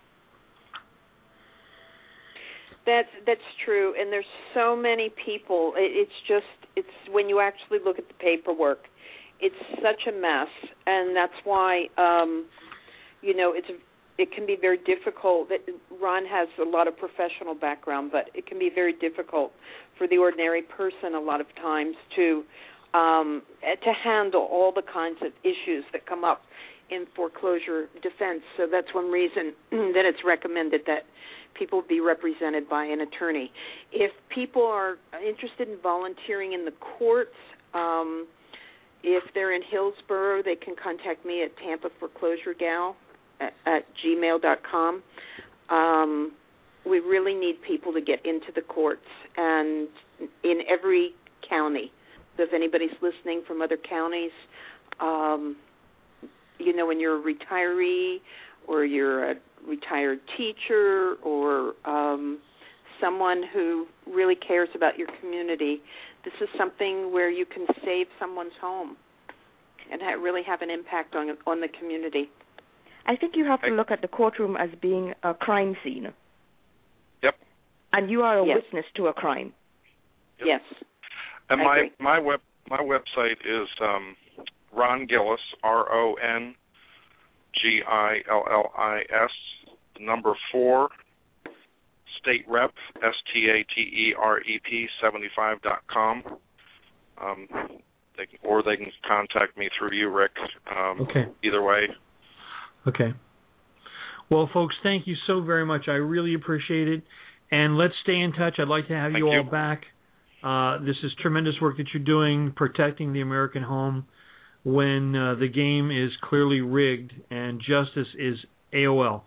That's that's true, and there's so many people. It, it's just it's when you actually look at the paperwork, it's such a mess, and that's why um, you know it's it can be very difficult. That Ron has a lot of professional background, but it can be very difficult for the ordinary person a lot of times to um, to handle all the kinds of issues that come up in foreclosure defense. So that's one reason that it's recommended that people be represented by an attorney. If people are interested in volunteering in the courts, um, if they're in Hillsborough, they can contact me at Tampa Foreclosure Gal at, at gmail dot com. Um, we really need people to get into the courts, and in every county. So if anybody's listening from other counties, um, you know, when you're a retiree or you're a retired teacher or um, someone who really cares about your community, this is something where you can save someone's home and ha- really have an impact on on the community. I think you have to look at the courtroom as being a crime scene. Yep. And you are a yes. witness to a crime. Yep. Yes. And I my agree. my web my website is um, Ron Gillis, R O N G I L L I S, number four, state rep, S T A T E R E P seventy-five dot com. Um, they can, or they can contact me through you, Rick. Um, okay. Either way. Okay. Well, folks, thank you so very much. I really appreciate it. And let's stay in touch. I'd like to have Thank you all you. back. Uh, this is tremendous work that you're doing, protecting the American home when uh, the game is clearly rigged and justice is A O L.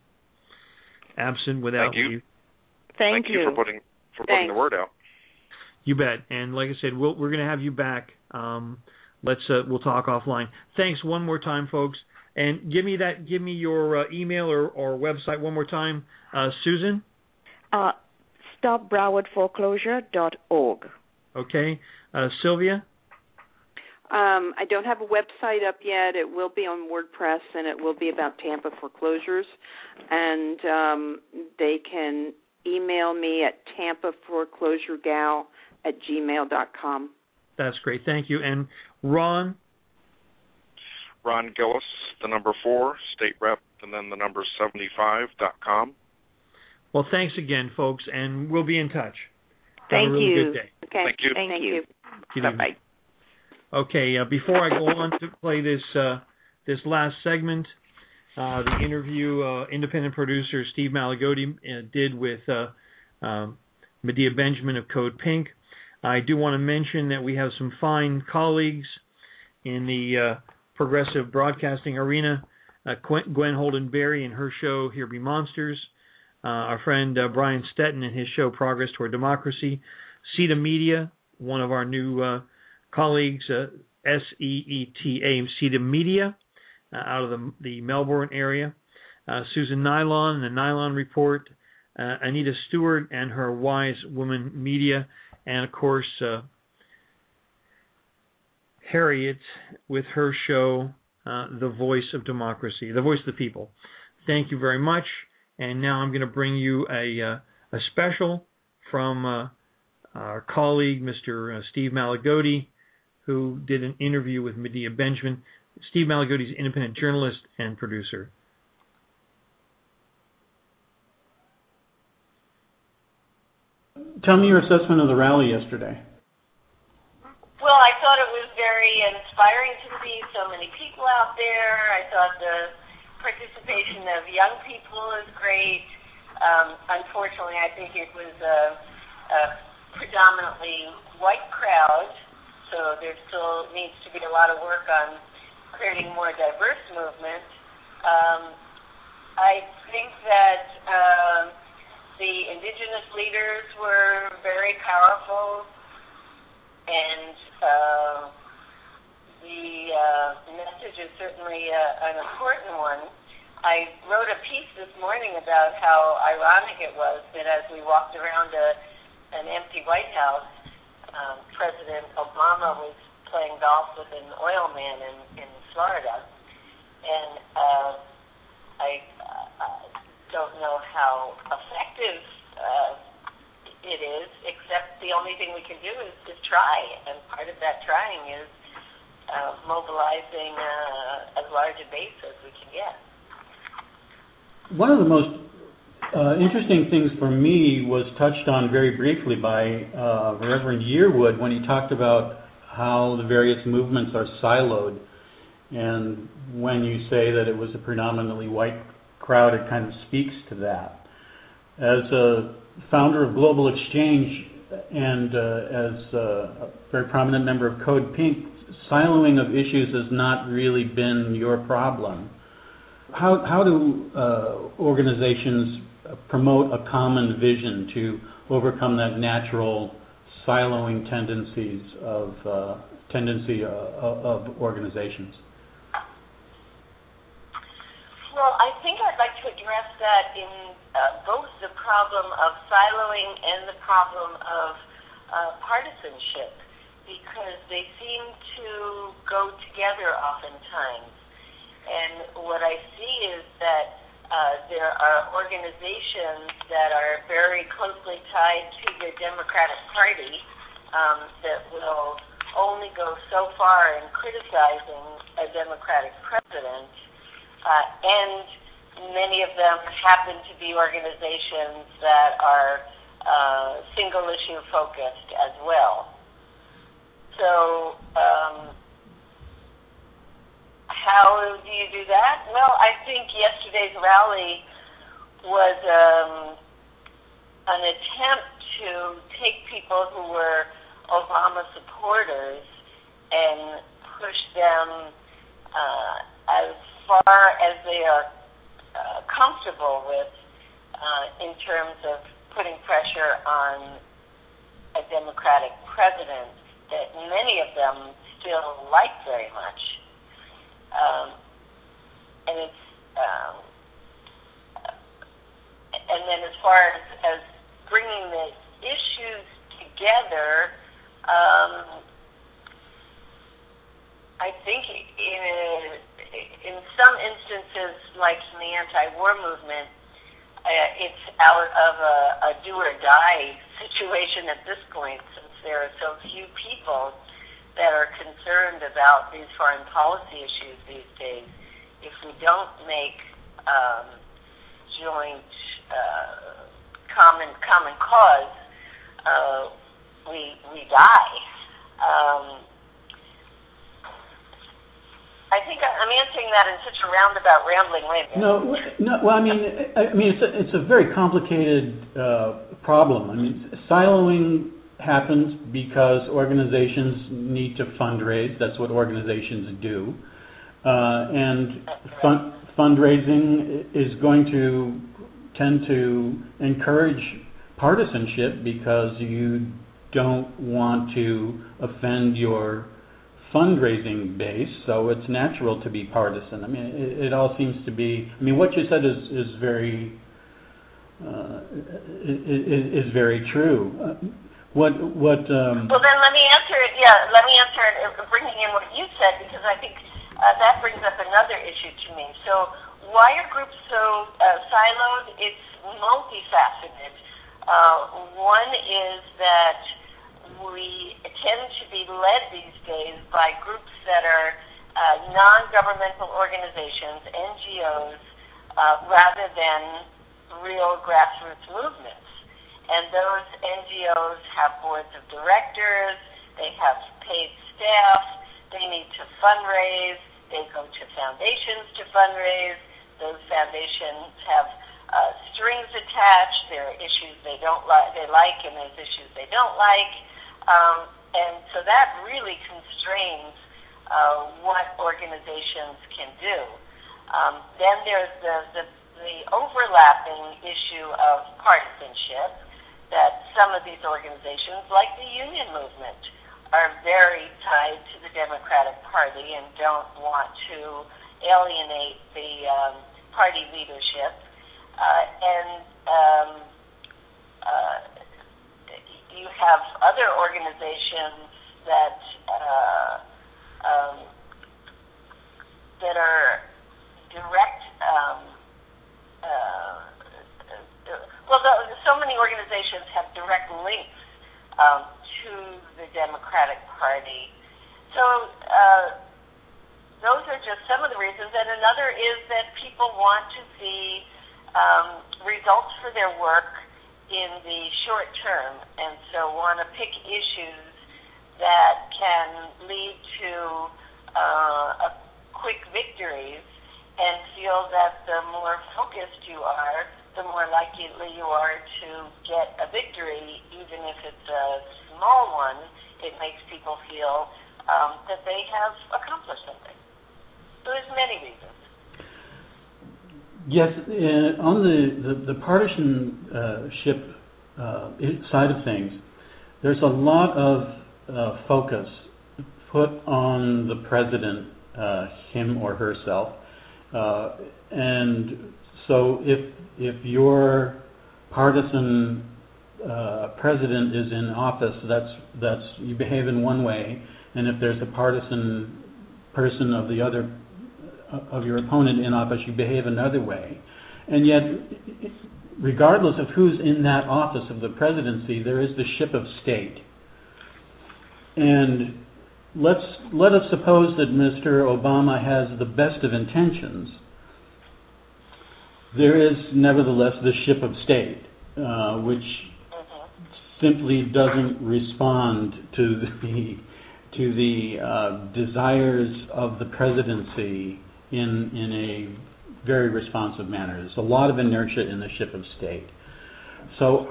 Absent without Thank you. you. Thank, Thank you. for putting for putting Thanks. the word out. You bet. And like I said, we'll, we're going to have you back. Um, let's uh, we'll talk offline. Thanks one more time, folks. And give me that. Give me your uh, email or, or website one more time, uh, Susan. Uh, stop broward foreclosure dot org. Okay, uh, Sylvia. Um, I don't have a website up yet. It will be on WordPress, and it will be about Tampa foreclosures. And um, they can email me at tampa foreclosure gal at gmail dot com. That's great. Thank you. And Ron. Ron Gillis, the number four, state rep, and then the number seventy-five dot com. Well, thanks again, folks, and we'll be in touch. Thank Have a really you. good day. Okay. Thank you. Thank, Thank you. you. Good Bye-bye. evening. Okay, uh, before I go on to play this uh, this last segment, uh, the interview uh, independent producer Steve Malagodi uh, did with uh, um, Medea Benjamin of Code Pink, I do want to mention that we have some fine colleagues in the uh, progressive broadcasting arena. Uh, Gwen Holden Berry and her show Here Be Monsters. Uh, our friend uh, Brian Stetton and his show Progress Toward Democracy. CETA Media, one of our new uh, colleagues, uh, S E E T A, CETA Media, uh, out of the, the Melbourne area. Uh, Susan Nylon and the Nylon Report. Uh, Anita Stewart and her Wise Woman Media. And, of course, uh, Harriet with her show, uh, The Voice of Democracy, The Voice of the People. Thank you very much. And now I'm going to bring you a, uh, a special from uh, our colleague, Mister Steve Malagodi, who did an interview with Medea Benjamin. Steve Malagodi is an independent journalist and producer. Tell me your assessment of the rally yesterday. Well, I thought it was very inspiring to see so many people out there. I thought the participation of young people is great. Um, unfortunately, I think it was a, a predominantly white crowd, so there still needs to be a lot of work on creating more diverse movement. Um, I think that uh, the indigenous leaders were very powerful, and uh, the uh, message is certainly uh, an important one. I wrote a piece this morning about how ironic it was that as we walked around a, an empty White House, um, President Obama was playing golf with an oil man in, in Florida. And uh, I uh, don't know how effective uh, it is, except the only thing we can do is, is try. And part of that trying is uh, mobilizing uh, as large a base as we can get. One of the most uh, interesting things for me was touched on very briefly by uh, Reverend Yearwood when he talked about how the various movements are siloed. And when you say that it was a predominantly white crowd, it kind of speaks to that. As a founder of Global Exchange and uh, as a very prominent member of Code Pink, siloing of issues has not really been your problem. How how do uh, organizations promote a common vision to overcome that natural siloing tendencies of uh, tendency uh, of organizations? Well, I think I'd like to address that in uh, both the problem of siloing and the problem of uh, partisanship, because they seem to go together oftentimes. And what I see is that uh, there are organizations that are very closely tied to the Democratic Party um, that will only go so far in criticizing a Democratic president, uh, and many of them happen to be organizations that are uh, single-issue focused as well. So, um, how do you do that? Well, I think yesterday's rally was um, an attempt to take people who were Obama supporters and push them uh, as far as they are uh, comfortable with uh, in terms of putting pressure on a Democratic president that many of them still like very much. Um, and it's, um, and then as far as, as bringing the issues together, um, I think in, in some instances, like in the anti-war movement, uh, it's out of a, a do-or-die situation at this point, since there are so few people that are concerned about these foreign policy issues these days. If we don't make um, joint uh, common common cause, uh, we we die. Um, I think I'm answering that in such a roundabout, rambling way. No, no. Well, I mean, I mean, it's a, it's a very complicated uh, problem. I mean, siloing happens because organizations need to fundraise. That's what organizations do. Uh, and fun- fundraising is going to tend to encourage partisanship because you don't want to offend your fundraising base, so it's natural to be partisan. I mean, it, it all seems to be. I mean, what you said is is very uh, is, is very true. Uh, what what? Um, well, then let me answer it. Yeah, let me answer it, uh, bringing in what you said, because I think uh, that brings up another issue to me. So, why are groups so uh, siloed? It's multifaceted. Uh, one is that we tend to be led these days by groups that are uh, non-governmental organizations, N G Os, uh, rather than real grassroots movements. And those N G Os have boards of directors, they have paid staff, they need to fundraise, they go to foundations to fundraise, those foundations have uh, strings attached, there are issues they don't like, they like, and there's issues they don't like. Um, and so that really constrains uh, what organizations can do. Um, then there's the, the, the overlapping issue of partisanship, that some of these organizations, like the union movement, are very tied to the Democratic Party and don't want to alienate the um, party leadership. Uh, and um, uh, you have other organizations that uh, um, that are direct. Um, uh, well, the, so many organizations have direct links um, to the Democratic Party. So uh, those are just some of the reasons. And another is that people want to see um, results for their work in the short term, and so want to pick issues that can lead to uh, a quick victories, and feel that the more focused you are, the more likely you are to get a victory, even if it's a small one. It makes people feel um, that they have accomplished something. So there's many reasons. Yes, uh, on the, the, the partisanship uh, side of things, there's a lot of uh, focus put on the president, uh, him or herself. Uh, and so if if your partisan uh, president is in office, that's that's you behave in one way, and if there's a partisan person of the other of your opponent in office, you behave another way. And yet, regardless of who's in that office of the presidency, there is the ship of state. And let's let us suppose that Mister Obama has the best of intentions. There is nevertheless the ship of state, uh, which simply doesn't respond to the to the uh, desires of the presidency in in a very responsive manner. There's a lot of inertia in the ship of state. So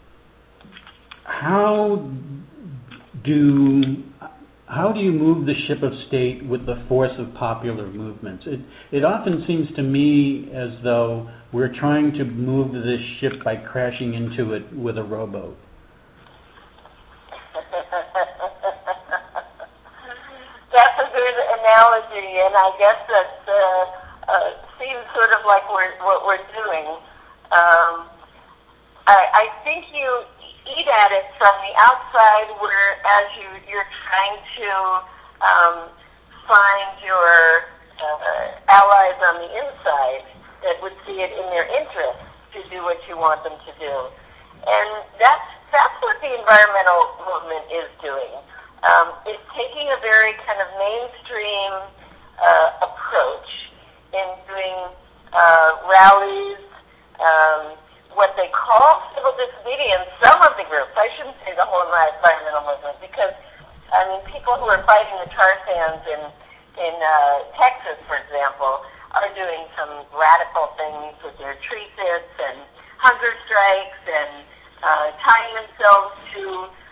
how do how do you move the ship of state with the force of popular movements? It it often seems to me as though we're trying to move this ship by crashing into it with a rowboat. That's a good analogy, and I guess that uh, uh, seems sort of like we're, what we're doing. Um, I, I think you eat at it from the outside, where as you, you're trying to um, find your uh, allies on the inside that would see it in their interest to do what you want them to do. And that's, that's what the environmental movement is doing. Um, it's taking a very kind of mainstream uh, approach in doing uh, rallies, um, what they call civil disobedience. Some of the groups, I shouldn't say the whole environmental movement, because I mean, people who are fighting the tar sands in in uh, Texas, for example, are doing some radical things with their tree pits and hunger strikes and uh, tying themselves to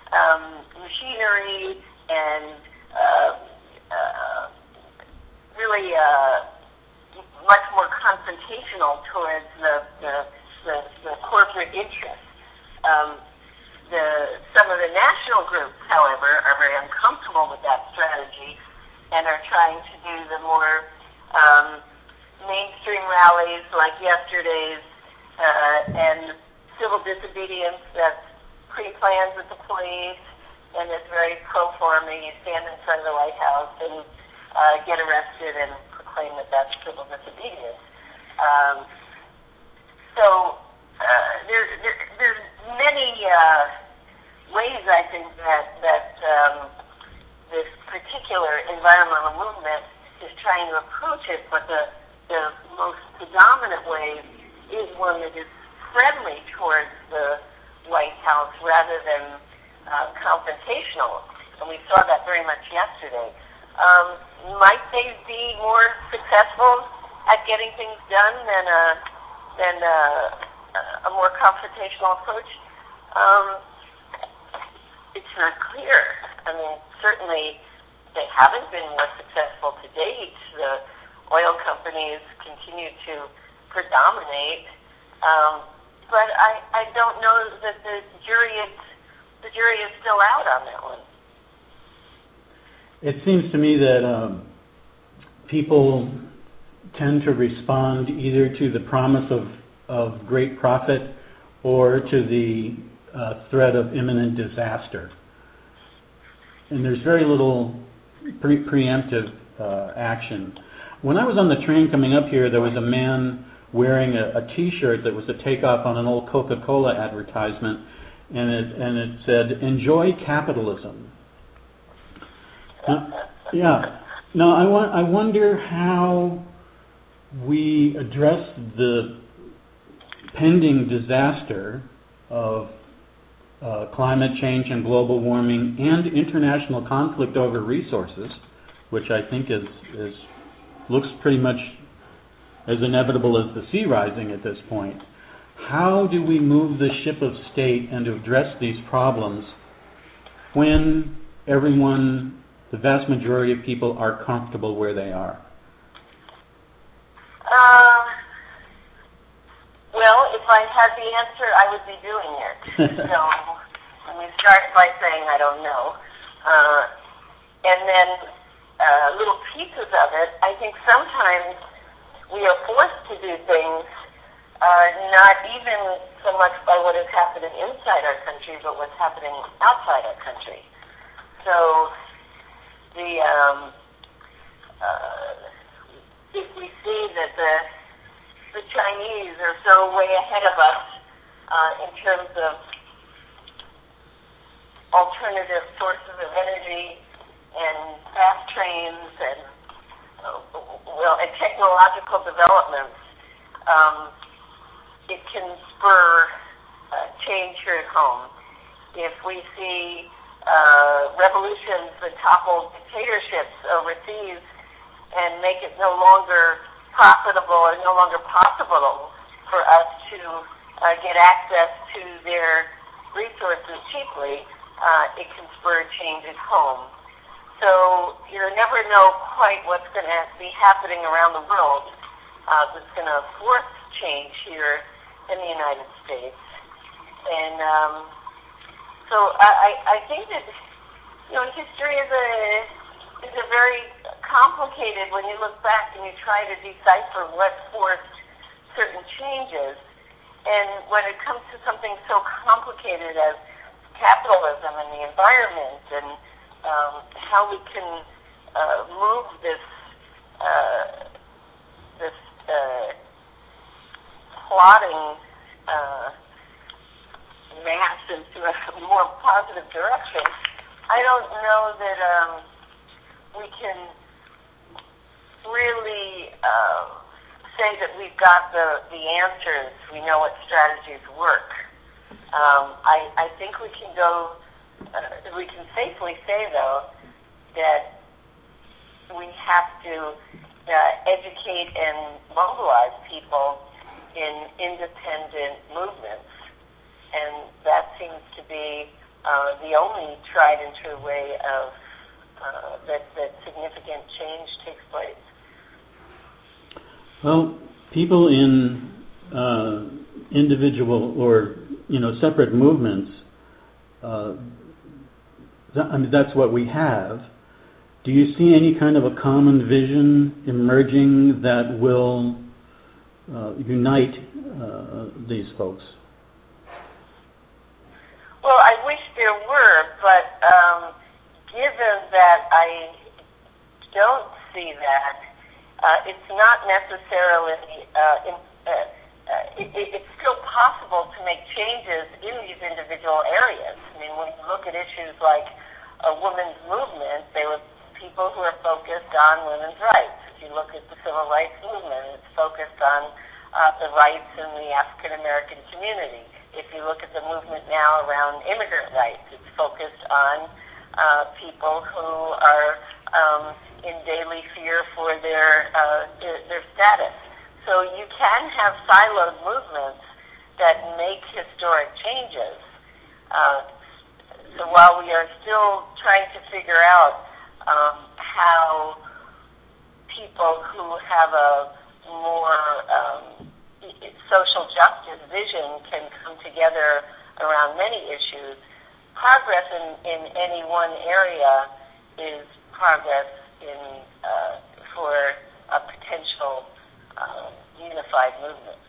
um, machinery and uh, uh, really uh, much more confrontational towards the the, the, the corporate interests. Um, the some of the national groups, however, are very uncomfortable with that strategy and are trying to do the more um, mainstream rallies like yesterday's uh, and civil disobedience that's pre-planned with the police and is very pro-forming. You stand in front of the White House and uh, get arrested and proclaim that that's civil disobedience. Um, so uh, there, there, there's many uh, ways, I think, that, that um, this particular environmental movement is trying to approach it, but the, the most predominant way is one that is friendly towards the White House rather than uh, confrontational, and we saw that very much yesterday. Um, might they be more successful at getting things done than a, than a, a more confrontational approach? Um, it's not clear. I mean, certainly they haven't been more successful to date. The oil companies continue to predominate, um, but I, I don't know that the jury is the jury is still out on that one. It seems to me that um, people tend to respond either to the promise of, of great profit or to the uh, threat of imminent disaster. And there's very little pre- preemptive uh, action. When I was on the train coming up here, there was a man wearing a, a T-shirt that was a takeoff on an old Coca-Cola advertisement, and it, and it said, "Enjoy capitalism." Now, yeah. Now, I, wa- I wonder how we address the pending disaster of uh, climate change and global warming and international conflict over resources, which I think is, is looks pretty much as inevitable as the sea rising at this point. How do we move the ship of state and address these problems when everyone, the vast majority of people, are comfortable where they are? Uh, well, if I had the answer, I would be doing it. So let me start by saying I don't know. Uh, and then uh, little pieces of it, I think sometimes we are forced to do things uh, not even so much by what is happening inside our country, but what's happening outside our country. So the um, uh, if we see that the the Chinese are so way ahead of us uh, in terms of alternative sources of energy and fast trains and uh, well and technological developments, um, it can spur uh, change here at home. If we see uh, revolutions that topple dictatorships overseas and make it no longer profitable or no longer possible for us to uh, get access to their resources cheaply, uh, it can spur change at home. So you never know quite what's going to be happening around the world uh, that's going to force change here in the United States. And um, so I, I think that, you know, history is a is a very complicated when you look back and you try to decipher what forced certain changes. And when it comes to something so complicated as capitalism and the environment and um, how we can uh, move this uh, this uh, plotting uh, mass into a more positive direction, I don't know that um, we can really uh, say that we've got the, the answers. We know what strategies work. Um, I, I think we can go, uh, we can safely say, though, that we have to uh, educate and mobilize people in independent movements. And that seems to be uh, the only tried and true way of uh, that, that significant change takes place. Well, people in uh, individual or you know separate movements, uh, that, I mean that's what we have. Do you see any kind of a common vision emerging that will uh, unite uh, these folks? Well, I wish there were, but um, given that I don't see that, uh, it's not necessarily, uh, in, uh, uh, it, it's still possible to make changes in these individual areas. I mean, when you look at issues like a women's movement, they were people who are focused on women's rights. If you look at the civil rights movement, it's focused on uh, the rights in the African American community. If you look at the movement now around immigrant rights, it's focused on uh, people who are um, in daily fear for their, uh, their their status. So you can have siloed movements that make historic changes. Uh, so while we are still trying to figure out um, how people who have a more um, social justice vision can come together around many issues, progress in, in any one area is progress in uh, for a potential uh, unified movement.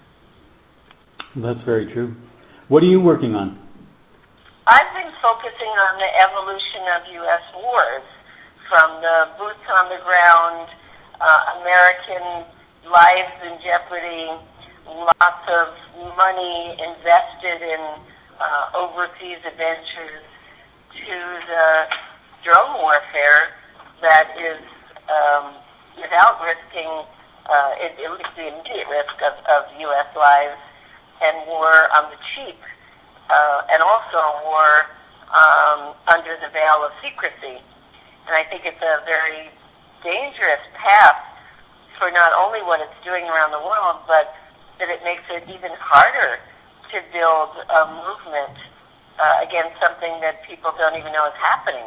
That's very true. What are you working on? I've been focusing on the evolution of U S wars, from the boots on the ground, uh, American lives in jeopardy, lots of money invested in uh, overseas adventures, to the drone warfare that is um, without risking, uh, at least the immediate risk of, of U S lives, and war on the cheap, uh, and also war um, under the veil of secrecy. And I think it's a very dangerous path for not only what it's doing around the world, but that it makes it even harder to build a movement uh, against something that people don't even know is happening.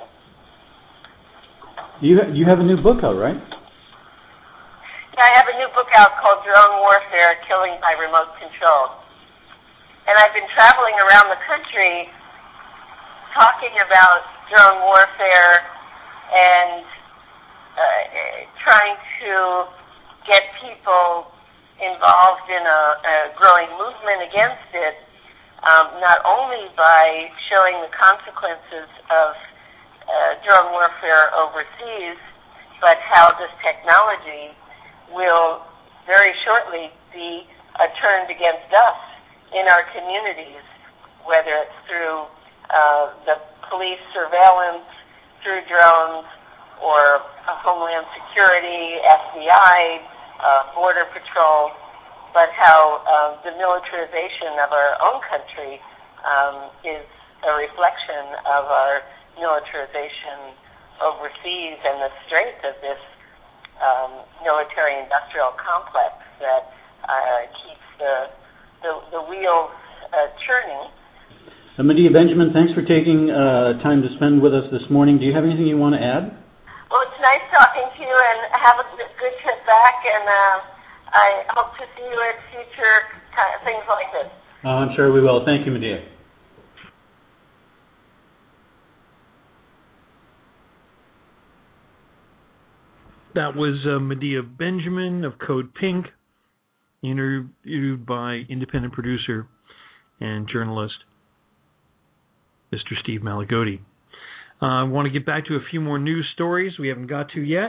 You ha- you have a new book out, right? Yeah, I have a new book out called Drone Warfare, Killing by Remote Control. And I've been traveling around the country talking about drone warfare and uh, trying to get people involved in a, a growing movement against it, um, not only by showing the consequences of uh, drone warfare overseas, but how this technology will very shortly be uh, turned against us in our communities, whether it's through uh, the police surveillance, through drones, or uh, Homeland Security, F B I, Uh, border patrol, but how um, the militarization of our own country um, is a reflection of our militarization overseas and the strength of this um, military-industrial complex that uh, keeps the the, the wheels uh, churning. Uh, Medea Benjamin, thanks for taking uh, time to spend with us this morning. Do you have anything you want to add? Well, it's nice talking to you, and have a good trip back, and uh, I hope to see you at future kind of things like this. Uh, I'm sure we will. Thank you, Medea. That was uh, Medea Benjamin of Code Pink, interviewed by independent producer and journalist Mister Steve Malagodi. Uh, I want to get back to a few more news stories we haven't got to yet.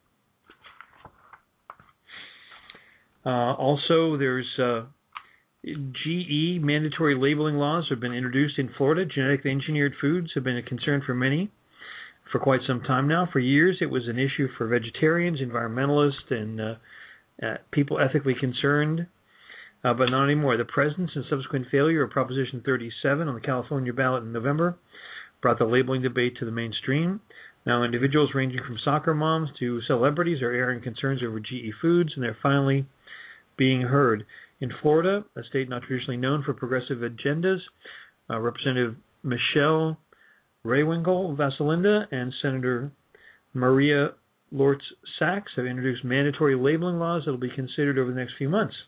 Uh, also, there's uh, G E mandatory labeling laws have been introduced in Florida. Genetically engineered foods have been a concern for many for quite some time now. For years, it was an issue for vegetarians, environmentalists, and uh, uh, people ethically concerned, uh, but not anymore. The presence and subsequent failure of Proposition thirty-seven on the California ballot in November brought the labeling debate to the mainstream. Now individuals ranging from soccer moms to celebrities are airing concerns over G E foods, and they're finally being heard. In Florida, a state not traditionally known for progressive agendas, uh, Representative Michelle Raywinkle Vasalinda and Senator Maria Lortz Sachs have introduced mandatory labeling laws that will be considered over the next few months.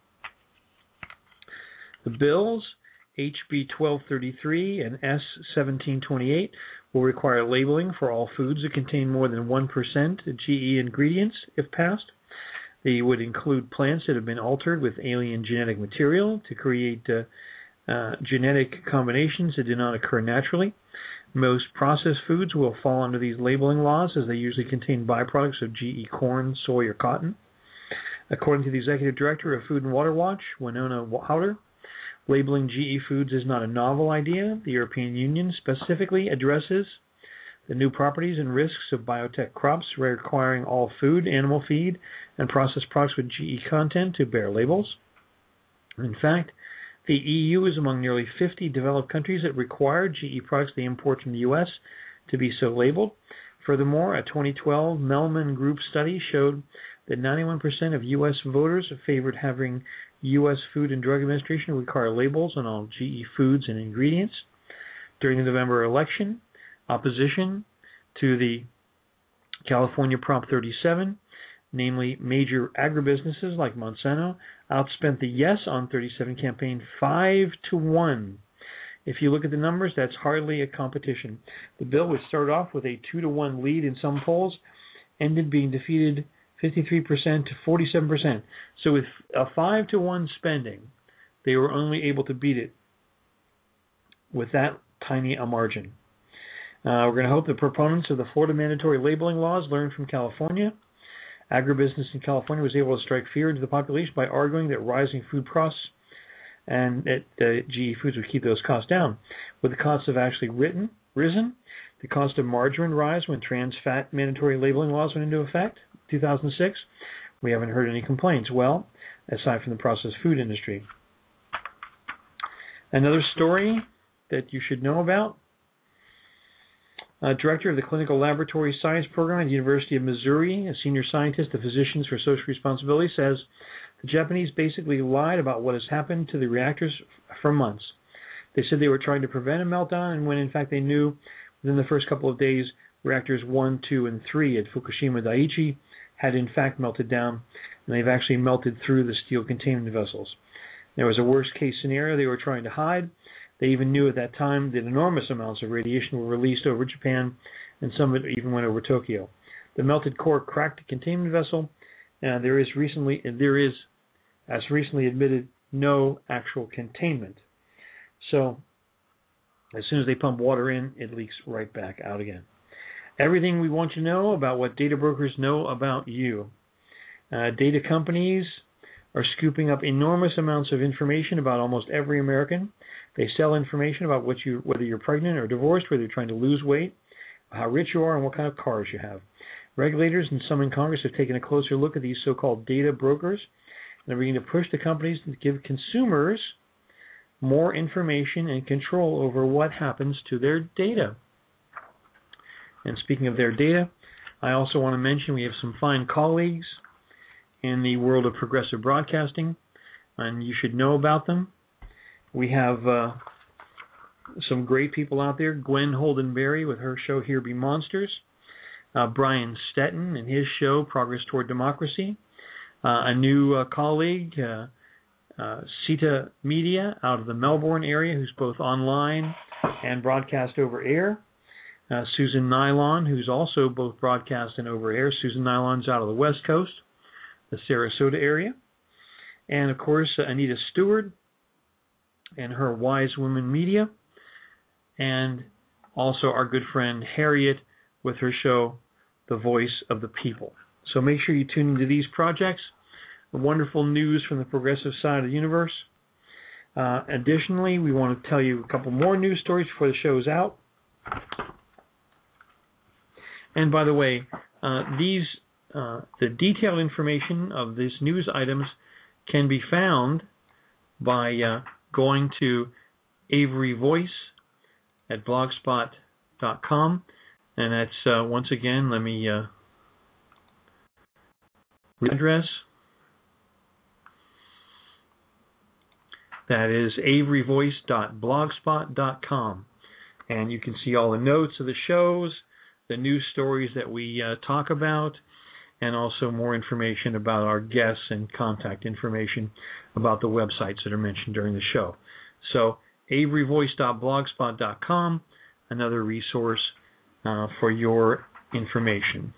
The bills, H B twelve thirty-three and S seventeen twenty-eight, will require labeling for all foods that contain more than one percent G E ingredients, if passed. They would include plants that have been altered with alien genetic material to create uh, uh, genetic combinations that do not occur naturally. Most processed foods will fall under these labeling laws, as they usually contain byproducts of G E corn, soy, or cotton. According to the Executive Director of Food and Water Watch, Winona Howder, labeling G E foods is not a novel idea. The European Union specifically addresses the new properties and risks of biotech crops, requiring all food, animal feed, and processed products with G E content to bear labels. In fact, the E U is among nearly fifty developed countries that require G E products they import from the U S to be so labeled. Furthermore, a twenty twelve Mellman Group study showed that ninety-one percent of U S voters favored having U S Food and Drug Administration require labels on all G E foods and ingredients. During the November election, opposition to the California Prop thirty-seven, namely major agribusinesses like Monsanto, outspent the Yes on thirty-seven campaign five to one. If you look at the numbers, that's hardly a competition. The bill, which started off with a two to one lead in some polls, ended being defeated fifty-three percent to forty-seven percent. So with a five to one spending, they were only able to beat it with that tiny a margin. Uh, we're going to hope the proponents of the Florida mandatory labeling laws learn from California. Agribusiness in California was able to strike fear into the population by arguing that rising food costs and that uh, G E foods would keep those costs down. With the costs have actually written, risen, the cost of margarine rise when trans fat mandatory labeling laws went into effect in two thousand six. We haven't heard any complaints. Well, aside from the processed food industry. Another story that you should know about. Uh, Director of the Clinical Laboratory Science Program at the University of Missouri, a senior scientist of Physicians for Social Responsibility, says the Japanese basically lied about what has happened to the reactors for months. They said they were trying to prevent a meltdown, and when in fact they knew within the first couple of days reactors one, two, and three at Fukushima Daiichi had in fact melted down, and they've actually melted through the steel containment vessels. There was a worst-case scenario they were trying to hide. They even knew at that time that enormous amounts of radiation were released over Japan, and some of it even went over Tokyo. The melted core cracked the containment vessel, and there is recently, there is, as recently admitted, no actual containment. So, as soon as they pump water in, it leaks right back out again. Everything we want you to know about what data brokers know about you. Uh, data companies are scooping up enormous amounts of information about almost every American. They sell information about what you, whether you're pregnant or divorced, whether you're trying to lose weight, how rich you are, and what kind of cars you have. Regulators and some in Congress have taken a closer look at these so-called data brokers, and are beginning to push the companies to give consumers more information and control over what happens to their data. And speaking of their data, I also want to mention we have some fine colleagues in the world of progressive broadcasting, and you should know about them. We have uh, some great people out there. Gwen Holden-Berry with her show Here Be Monsters. Uh, Brian Stetton and his show Progress Toward Democracy. Uh, a new uh, colleague, uh, uh, Sita Media out of the Melbourne area, who's both online and broadcast over air. Uh, Susan Nylon, who's also both broadcast and over air. Susan Nylon's out of the West Coast, the Sarasota area. And, of course, uh, Anita Stewart and her Wise Women Media. And also our good friend Harriet with her show, The Voice of the People. So make sure you tune into these projects. Wonderful news from the progressive side of the universe. Uh, additionally, we want to tell you a couple more news stories before the show is out. And by the way, uh, these uh, the detailed information of these news items can be found by uh, going to Avery Voice at blogspot dot com. And that's, uh, once again, let me uh, address. That is avery voice dot blogspot dot com. And you can see all the notes of the shows, the news stories that we uh, talk about, and also more information about our guests and contact information about the websites that are mentioned during the show. So avery voice dot blogspot dot com, another resource uh, for your information.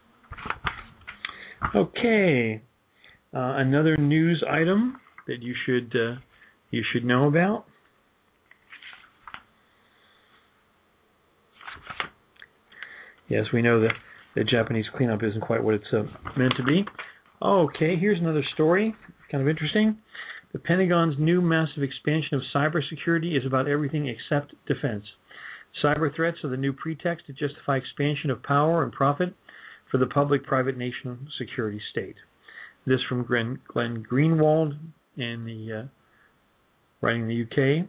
Okay, uh, another news item that you should uh, you should know about. Yes, we know that the Japanese cleanup isn't quite what it's uh, meant to be. Okay, here's another story, kind of interesting. The Pentagon's new massive expansion of cybersecurity is about everything except defense. Cyber threats are the new pretext to justify expansion of power and profit for the public-private nation security state. This from Glenn, Glenn Greenwald in the uh, writing in the U K.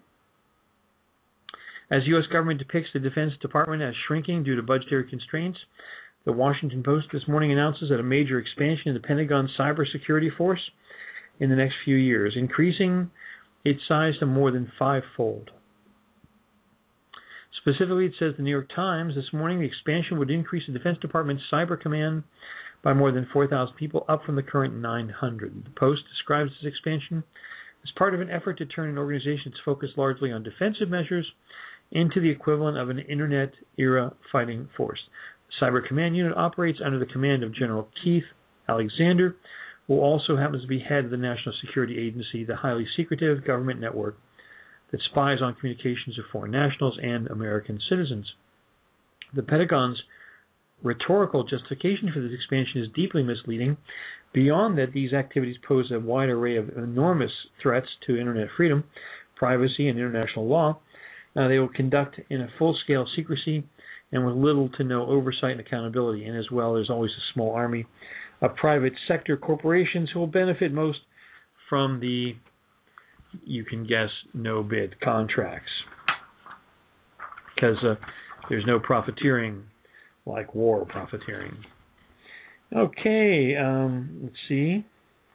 As the U S government depicts the Defense Department as shrinking due to budgetary constraints, the Washington Post this morning announces that a major expansion in the Pentagon's cybersecurity force in the next few years, increasing its size to more than fivefold. Specifically, it says the New York Times this morning the expansion would increase the Defense Department's cyber command by more than four thousand people, up from the current nine hundred. The Post describes this expansion as part of an effort to turn an organization that's focused largely on defensive measures into the equivalent of an Internet-era fighting force. The Cyber Command Unit operates under the command of General Keith Alexander, who also happens to be head of the National Security Agency, the highly secretive government network that spies on communications of foreign nationals and American citizens. The Pentagon's rhetorical justification for this expansion is deeply misleading. Beyond that, these activities pose a wide array of enormous threats to Internet freedom, privacy, and international law. Now, they will conduct in a full-scale secrecy and with little to no oversight and accountability. And as well, there's always a small army of private sector corporations who will benefit most from the, you can guess, no-bid contracts. Because uh, there's no profiteering like war profiteering. Okay, um, let's see.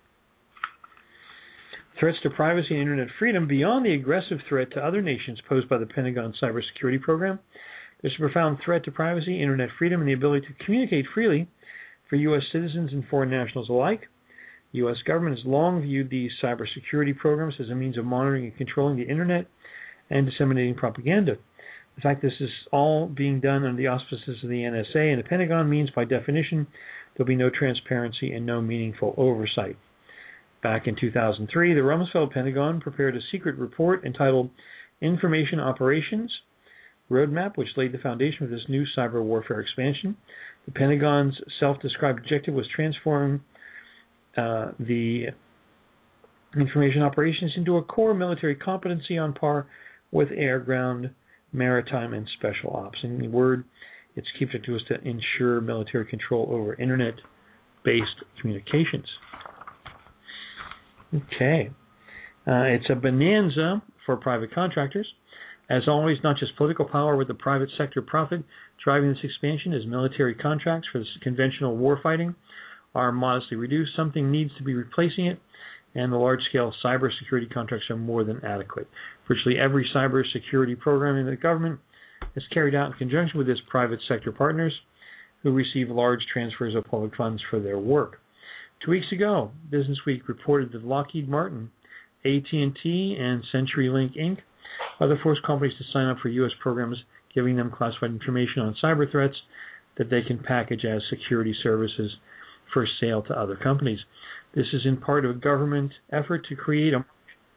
Threats to privacy and Internet freedom beyond the aggressive threat to other nations posed by the Pentagon cybersecurity program. There's a profound threat to privacy, Internet freedom, and the ability to communicate freely for U S citizens and foreign nationals alike. The U S government has long viewed these cybersecurity programs as a means of monitoring and controlling the Internet and disseminating propaganda. In fact, this is all being done under the auspices of the N S A, and the Pentagon means, by definition, there'll be no transparency and no meaningful oversight. Back in two thousand three, the Rumsfeld Pentagon prepared a secret report entitled Information Operations Roadmap, which laid the foundation for this new cyber warfare expansion. The Pentagon's self-described objective was transforming uh, the information operations into a core military competency on par with air, ground, maritime, and special ops. In the word, its key objective was to ensure military control over Internet-based communications. Okay. Uh, it's a bonanza for private contractors. As always, not just political power with the private sector profit driving this expansion, as military contracts for this conventional warfighting are modestly reduced. Something needs to be replacing it, and the large-scale cybersecurity contracts are more than adequate. Virtually every cybersecurity program in the government is carried out in conjunction with its private sector partners, who receive large transfers of public funds for their work. Two weeks ago, Business Week reported that Lockheed Martin, A T and T, and CenturyLink Incorporated are the first companies to sign up for U S programs giving them classified information on cyber threats that they can package as security services for sale to other companies. This is in part of a government effort to create a,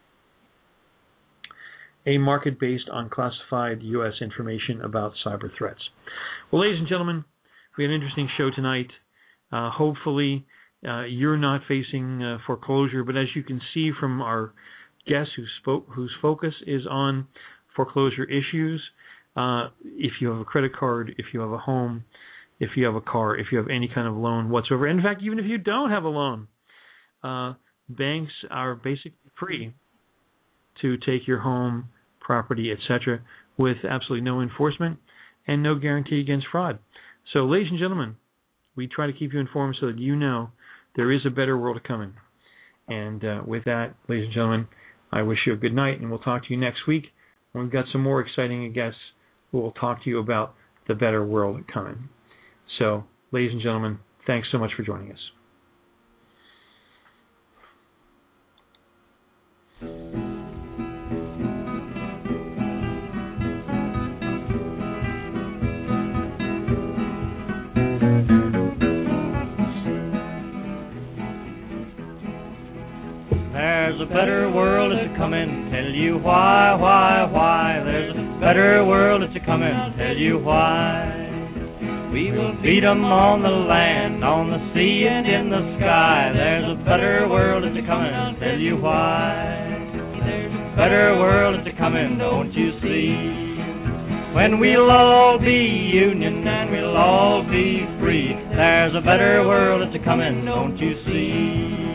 a market based on classified U S information about cyber threats. Well, ladies and gentlemen, we had an interesting show tonight. Uh, hopefully, Uh, you're not facing uh, foreclosure, but as you can see from our guests who spoke, whose focus is on foreclosure issues, uh, if you have a credit card, if you have a home, if you have a car, if you have any kind of loan whatsoever, in fact, even if you don't have a loan, uh, banks are basically free to take your home, property, et cetera, with absolutely no enforcement and no guarantee against fraud. So, ladies and gentlemen, we try to keep you informed so that you know there is a better world coming. And uh, with that, ladies and gentlemen, I wish you a good night, and we'll talk to you next week when we've got some more exciting guests who will talk to you about the better world coming. So, ladies and gentlemen, thanks so much for joining us. There's a better world that's a comin', tell you why, why, why. There's a better world that's a comin', tell you why. We will feed 'em on the land, on the sea and in the sky. There's a better world that's a comin', tell you why. There's a better world that's a comin', don't you see? When we'll all be union and we'll all be free. There's a better world that's a comin', don't you see?